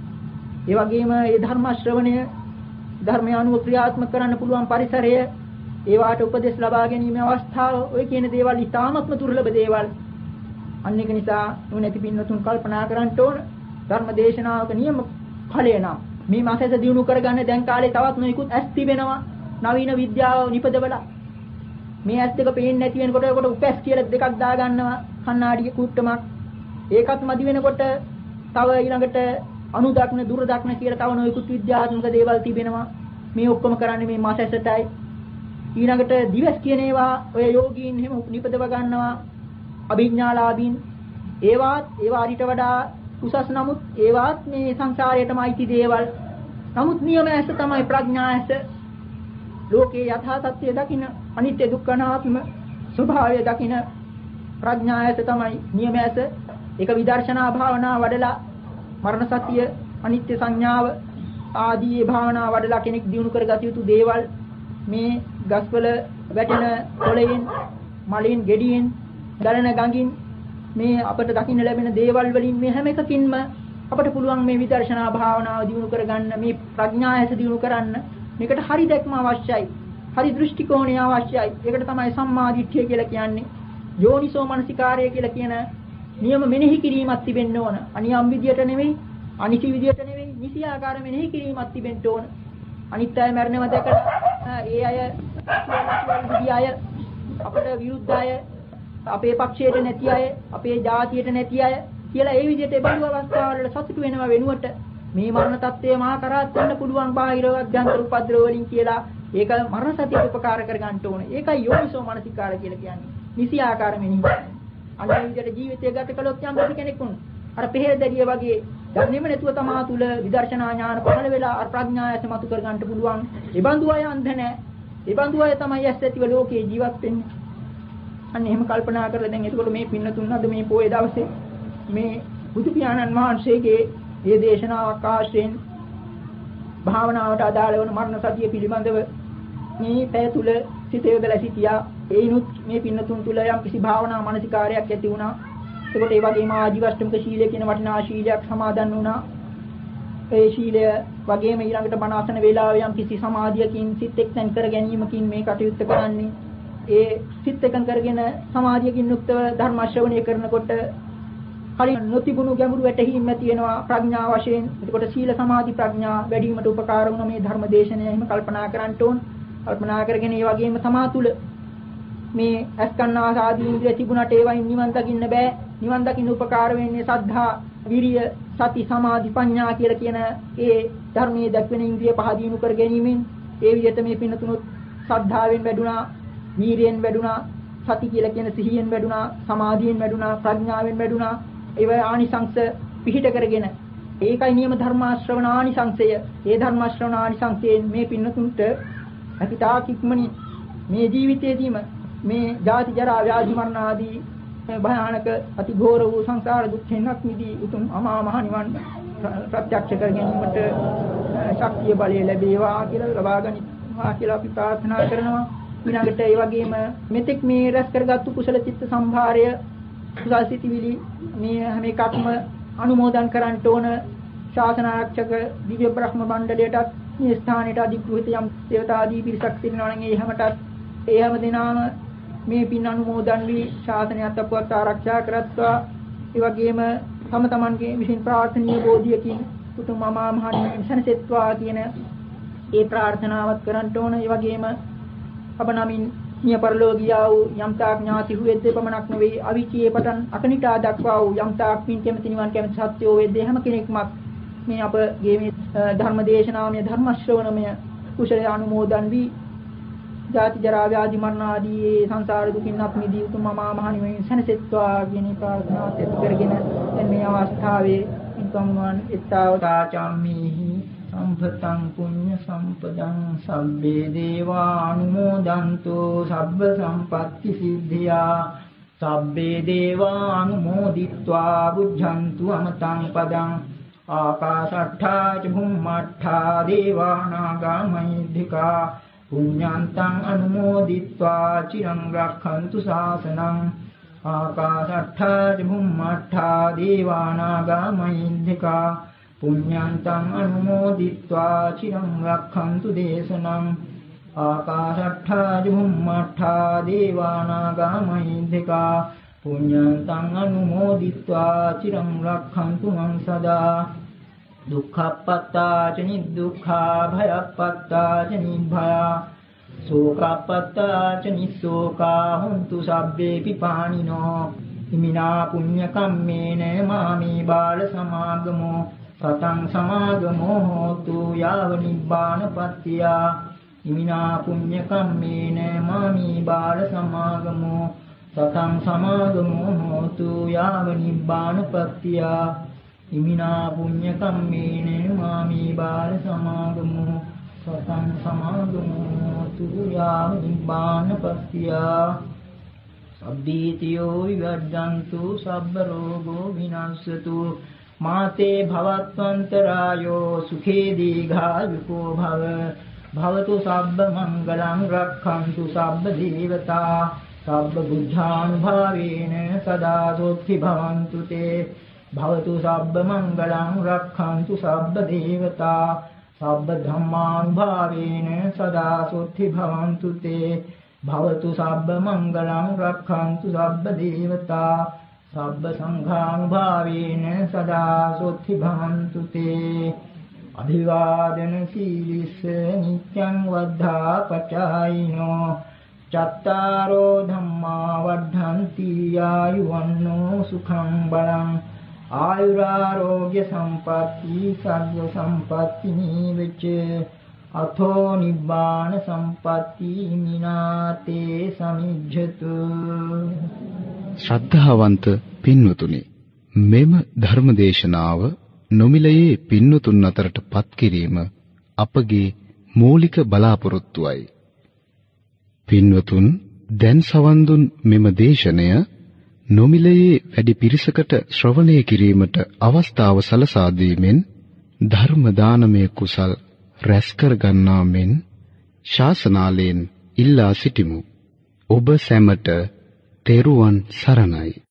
ඒ වගේම මේ ධර්ම ශ්‍රවණය, ධර්මය අනුව ක්‍රියාත්මක කරන්න පුළුවන් පරිසරය, ඒවාට උපදෙස් ලබා ගැනීමේ අවස්ථාව, ඔය කියන දේවල් ඉතාමත්ම දුර්ලභ දේවල්. අන්න ඒක නිසා නුවණැති පින්වතුන් කල්පනා කරන්න ඕන ධර්ම දේශනාවක නියම ඵලය නම් මේ මාසෙස දිනු කරගන්න දැන් කාලේ තවත් නොයිකුත් ඇස් තිබෙනවා. නවීන විද්‍යාව නිපදවලා මේ ඇස් දෙක පේන්නේ නැති වෙනකොට ඒකට උපැස් කියලා දෙකක් දා ගන්නවා කණ්ණාඩිය කුට්ටමක්. ඒකත් මදි වෙනකොට තව ඊළඟට අණු දක්න දුර දක්න කියලා තව නොයිකුත් විද්‍යාත්මක දේවල් තිබෙනවා. මේ ඔක්කොම කරන්නේ මේ මාසෙසටයි. ඊළඟට දිවස් කියන ඒවා ඔය යෝගීන් එහෙම නිපදව ගන්නවා අභිඥාලාභීන්. ඒවාත් අරිට වඩා උසස්. නමුත් ඒවාත් මේ සංසාරයටම අයිති දේවල්. නමුත් නියම ඇස තමයි ප්‍රඥා ඇස. ලෝකේ යථා තත්ත්වය දකින අනිත්‍ය දුක්ඛ අනාත්ම ස්වභාවය දකින ප්‍රඥායත තමයි නියමයස. ඒක විදර්ශනා භාවනා වඩලා මරණ සතිය අනිත්‍ය සංඥාව ආදී භාවනා වඩලා කෙනෙක් දිනු කරගත යුතු දේවල් මේ ගස්වල වැටෙන කොළයෙන් මලින් ගෙඩියෙන් දරන ගඟින් මේ අපට දකින්න ලැබෙන දේවල් වලින් මේ හැම එකකින්ම අපට පුළුවන් මේ විදර්ශනා භාවනාව දිනු කරගන්න මේ ප්‍රඥායස දිනු කරන්න. මේකට හරි දැක්ම අවශ්‍යයි. හරි දෘෂ්ටි කෝණය අවශ්‍යයි. ඒකට තමයි සම්මා දිට්ඨිය කියලා කියන්නේ. යෝනිසෝ මනසිකාරය කියලා කියන නියම මෙනෙහි කිරීමක් තිබෙන්න ඕන. අනියම් විදියට නෙවෙයි, අනිසි විදියට නෙවෙයි, නිසි ආකාර මෙනෙහි කිරීමක් තිබෙන්න ඕන. අනිත් අය මරණව දැකලා ඒ අය අපට විරුද්ධ අය, අපේ පක්ෂයට නැති අය, අපේ ජාතියට නැති අය කියලා ඒ විදිහට ඒ බඳු අවස්ථාවල සතුටු වෙනවා වෙනුවට මේ මරණ තත්ත්වය මහා කරාත් වෙන්න පුළුවන් බාහිර අධ්‍යන්තර උපද්‍රව වලින් කියලා ඒක මරණ සතියට උපකාර කර ගන්න ඕනේ. ඒකයි යෝනිසෝ මනසිකාර කියලා කියන්නේ. නිසි ආකාර මෙනෙහි. අනිත් විදිහට ජීවිතය ගත කළොත් යම් කෙනෙක් වුණ අර පෙරදරිය වගේ දන්නේම නැතුව තමා තුල විදර්ශනා ඥාන පහළ වෙලා අර ප්‍රඥායස මතු කර ගන්න පුළුවන්. ඒ බඳු අය අන්ධ නැහැ. ඒ බඳු අය තමයි ඇස්සැතිව ලෝකේ ජීවත් වෙන්නේ. අන්න එහෙම කල්පනා කරලා දැන් එතකොට මේ පින්නතුන් අද මේ පොයේ දවසේ මේ බුදු පියාණන් වහන්සේගේ මේ දේශනාවක් ආශ්‍රයෙන් භාවනාවට අදාළ වන මරණ සතිය පිළිබඳව මේ පැය තුල සිත යොදලා සිටියා. ඒිනුත් මේ පින්නතුන් තුල යම් කිසි භාවනා මානසිකාරයක් ඇති වුණා. ඒකට ඒ වගේම ආජීවශ්‍රමික ශීලය කියන වටිනා ශීලයක් සමාදන් වුණා. ඒ ශීලය වගේම ඊළඟට බණ අසන වේලාවේ යම් කිසි සමාධියකින් සිත් එක්තෙන් කර ගැනීමකින් මේ කටයුත්ත කරන්නේ. ඒ සිත් එකන් කරගෙන සමාධියකින් යුක්තව ධර්ම ශ්‍රවණය කරනකොට කලින් නොතිබුණු ගැඹුරු වැටහීම් ඇති වෙනවා ප්‍රඥා වශයෙන්. එතකොට සීල සමාධි ප්‍රඥා වැඩි වීමට උපකාර වුණ මේ ධර්ම දේශනය එහෙම කල්පනා කරන්න ඕන. කල්පනා කරගෙන ඒ වගේම තමා තුළ මේ අස්කන්නා ආදී ඉන්ද්‍රිය තිබුණට ඒවයින් නිවන් දකින්න බෑ. නිවන් දකින්න උපකාර වෙන්නේ සද්ධා, විරිය, සති, සමාධි, ප්‍රඥා කියලා කියන ඒ ධර්මයේ දක්වන ඉන්ද්‍රිය පහ දිනු කර ගැනීමෙන් ඒ විදිහට මේ පින්නතුණුත් සද්ධාවෙන් වැඩුණා, වීරියෙන් වැඩුණා, සති කියලා කියන සිහියෙන් වැඩුණා, සමාධියෙන් වැඩුණා, ප්‍රඥාවෙන් වැඩුණා. ඒවයි ආනිසංස පිහිට කරගෙන ඒකයි නියම ධර්මාශ්‍රවණ ආනිසංසය. ඒ ධර්මාශ්‍රවණ ආනිසංසයෙන් මේ පින්නතුන්ට අකිතා කික්මනි මේ ජීවිතයේදීම මේ ජාති ජරා ව්‍යාධි මරණ ආදී භයානක අති ඝෝර වූ සංසාර දුක්ඛෙන් මිදී උතුම් අමා මහ නිවන් ප්‍රත්‍යක්ෂ කර ගැනීමට ශක්තිය බලය ලැබේවා කියලා ලබාගනිවා කියලා අපි ප්‍රාර්ථනා කරනවා. ඊළඟට ඒ වගේම මෙතෙක් මේ රැස් කරගත්තු කුසල චිත්ත සම්භාරය කුසල් සිතිවිලි මේ හැම එකක්ම අනුමෝදන් කරන්න ඕන. ශාසන ආරක්ෂක දිව්‍ය බ්‍රහ්ම මණ්ඩලයටත් මේ ස්ථානයට අධිග්‍රහිත යම් දේවතා ආදී පිරිසක් සිටිනවා නම් ඒ හැමතත් ඒ හැම දිනම මේ පින් අනුමෝදන් වී ශාසනයත් අපවත් ආරක්ෂා කරත්වා. ඒ වගේම තම තමන්ගේ විසින් ප්‍රාර්ථනීය බෝධියකින් උතුම් මහා මහණින් සැනසෙත්වා කියන ඒ ප්‍රාර්ථනාවත් කරන්න ඕන. ඒ වගේම අප නමින් මිය පරලෝකියා වූ යම් තාක් ඥාති වූ පමණක් නොවේ අවිචියේ පටන් අකනිටා දක්වා වූ යම් තාක් පින් කැමති නිවන් කැමති සත්‍යෝ වේද්ද හැම කෙනෙක්ම මේ අපගේ මේ ධර්ම දේශනාවමය ධර්ම ශ්‍රවණමය කුසල අනුමෝදන් වී ජාති ජරා ව්‍යාධි මරණ ආදී සංසාර දුකින් අත් මිදී උතුම් මහා මහ නිවනින් සැනසෙත්වා කියන ප්‍රාර්ථනාවත් ඇති කරගෙන මේ අවස්ථාවේ ඉක්මන් ඊතාවතා චම්මේහි සම්පතං පුඤ්ඤ සම්පදං සබ්බේ දේවා අනුමෝදන්තු සබ්බ සම්පත්ති සිද්ධියා සබ්බේ දේවා අනුමෝදිත්වා බුද්ධන්තු අමතං පදං ආකාශට්ඨා ච භුම්මට්ඨා දේවානාගා මහිද්దికා පුඤ්ඤන්තං අනුමෝදිත්වා චිරං රක්ඛන්තු ශාසනං ආකාශට්ඨා ච භුම්මට්ඨා දේවානාගා මහිද්దికා පුඤ්ඤන්තං අනුමෝදිත්වා චිරං රක්ඛන්තු දේශනං ආකාශට්ඨා ච භුම්මට්ඨා දේවානාගා මහිද්దికා පුඤ්ඤන්තං අනුමෝදිත්වා චිරං රක්ඛන්තු මං සදා දුක්ඛප්පත්තා ච නිදුක්ඛා භයප්පත්තා ච නිභයා සෝකප්පත්තා ච නිසෝකා හුන්තු සබ්බේ පිපානිනෝ ඉමිනා පුඤ්ඤ කම්මේන මාමේ බාල සමාගමෝ සතං සමාගමෝ හෝතු යාව නිබ්බානපත්තියා ඉමිනා පුඤ්ඤ කම්මේන මාමේ බාල සමාගමෝ සතං සමාගමෝ හෝතු යාව නිබ්බානපත්තියා ඉමිනා පුඤ්ඤ කම්මේන මාමේ බාල සමාගමෝ සතං සමාගමෝතු යාව නිබ්බානපත්තියා සබ්බීතියෝ විවර්ජන්තු සබ්බ රෝගෝ විනාශතු මාතේ භවත්වන්තරායෝ සුඛේ දීඝායුකෝ භව භවතු සබ්බ මංගලං රක්ඛන්තු සබ්බ දේවතා සබ්බ බුද්ධානුභාවේන සදා සොත්ති භවන්තු තේ භවතු සබ්බ මංගලං රක්ඛන්තු සබ්බ දේවතා සබ්බ ධම්මානුභාවේන සදා සොත්ති භවන්තු තේ භවතු සබ්බ මංගලං රක්ඛන්තු සබ්බ දේවතා සබ්බ සංඝානුභාවේන සදා සොත්ති භවන්තු තේ අභිවාදන සීලිස්ස නිත්‍යං වද්ධා පචායිනෝ චත්තාරෝ ධම්මා වද්ධන්ති ආයුවන්නෝ සුඛං බලං ආයුරාෝග්‍ය සම්පatti සග්ග සම්පatti නිවෙච්ච අතෝ නිබ්බාන සම්පatti මිනාතේ සමිජ්ජතු. ශ්‍රද්ධාවන්ත පින්වතුනි, මෙම ධර්මදේශනාව නොමිලයේ පින්වතුන් අතරට පත් කිරීම අපගේ මූලික බලාපොරොත්තුවයි. පින්වතුන් දැන් සවන් දුන් මෙම දේශනය නොමිලයේ වැඩි පිරිසකට ශ්‍රවණය කිරීමට අවස්ථාව සලසා දීමෙන් ධර්ම දානමය කුසල් රැස් කර ගන්නා මෙන් ශාසනාලයෙන් ඉල්ලා සිටිමු. ඔබ සැමට තෙරුවන් සරණයි.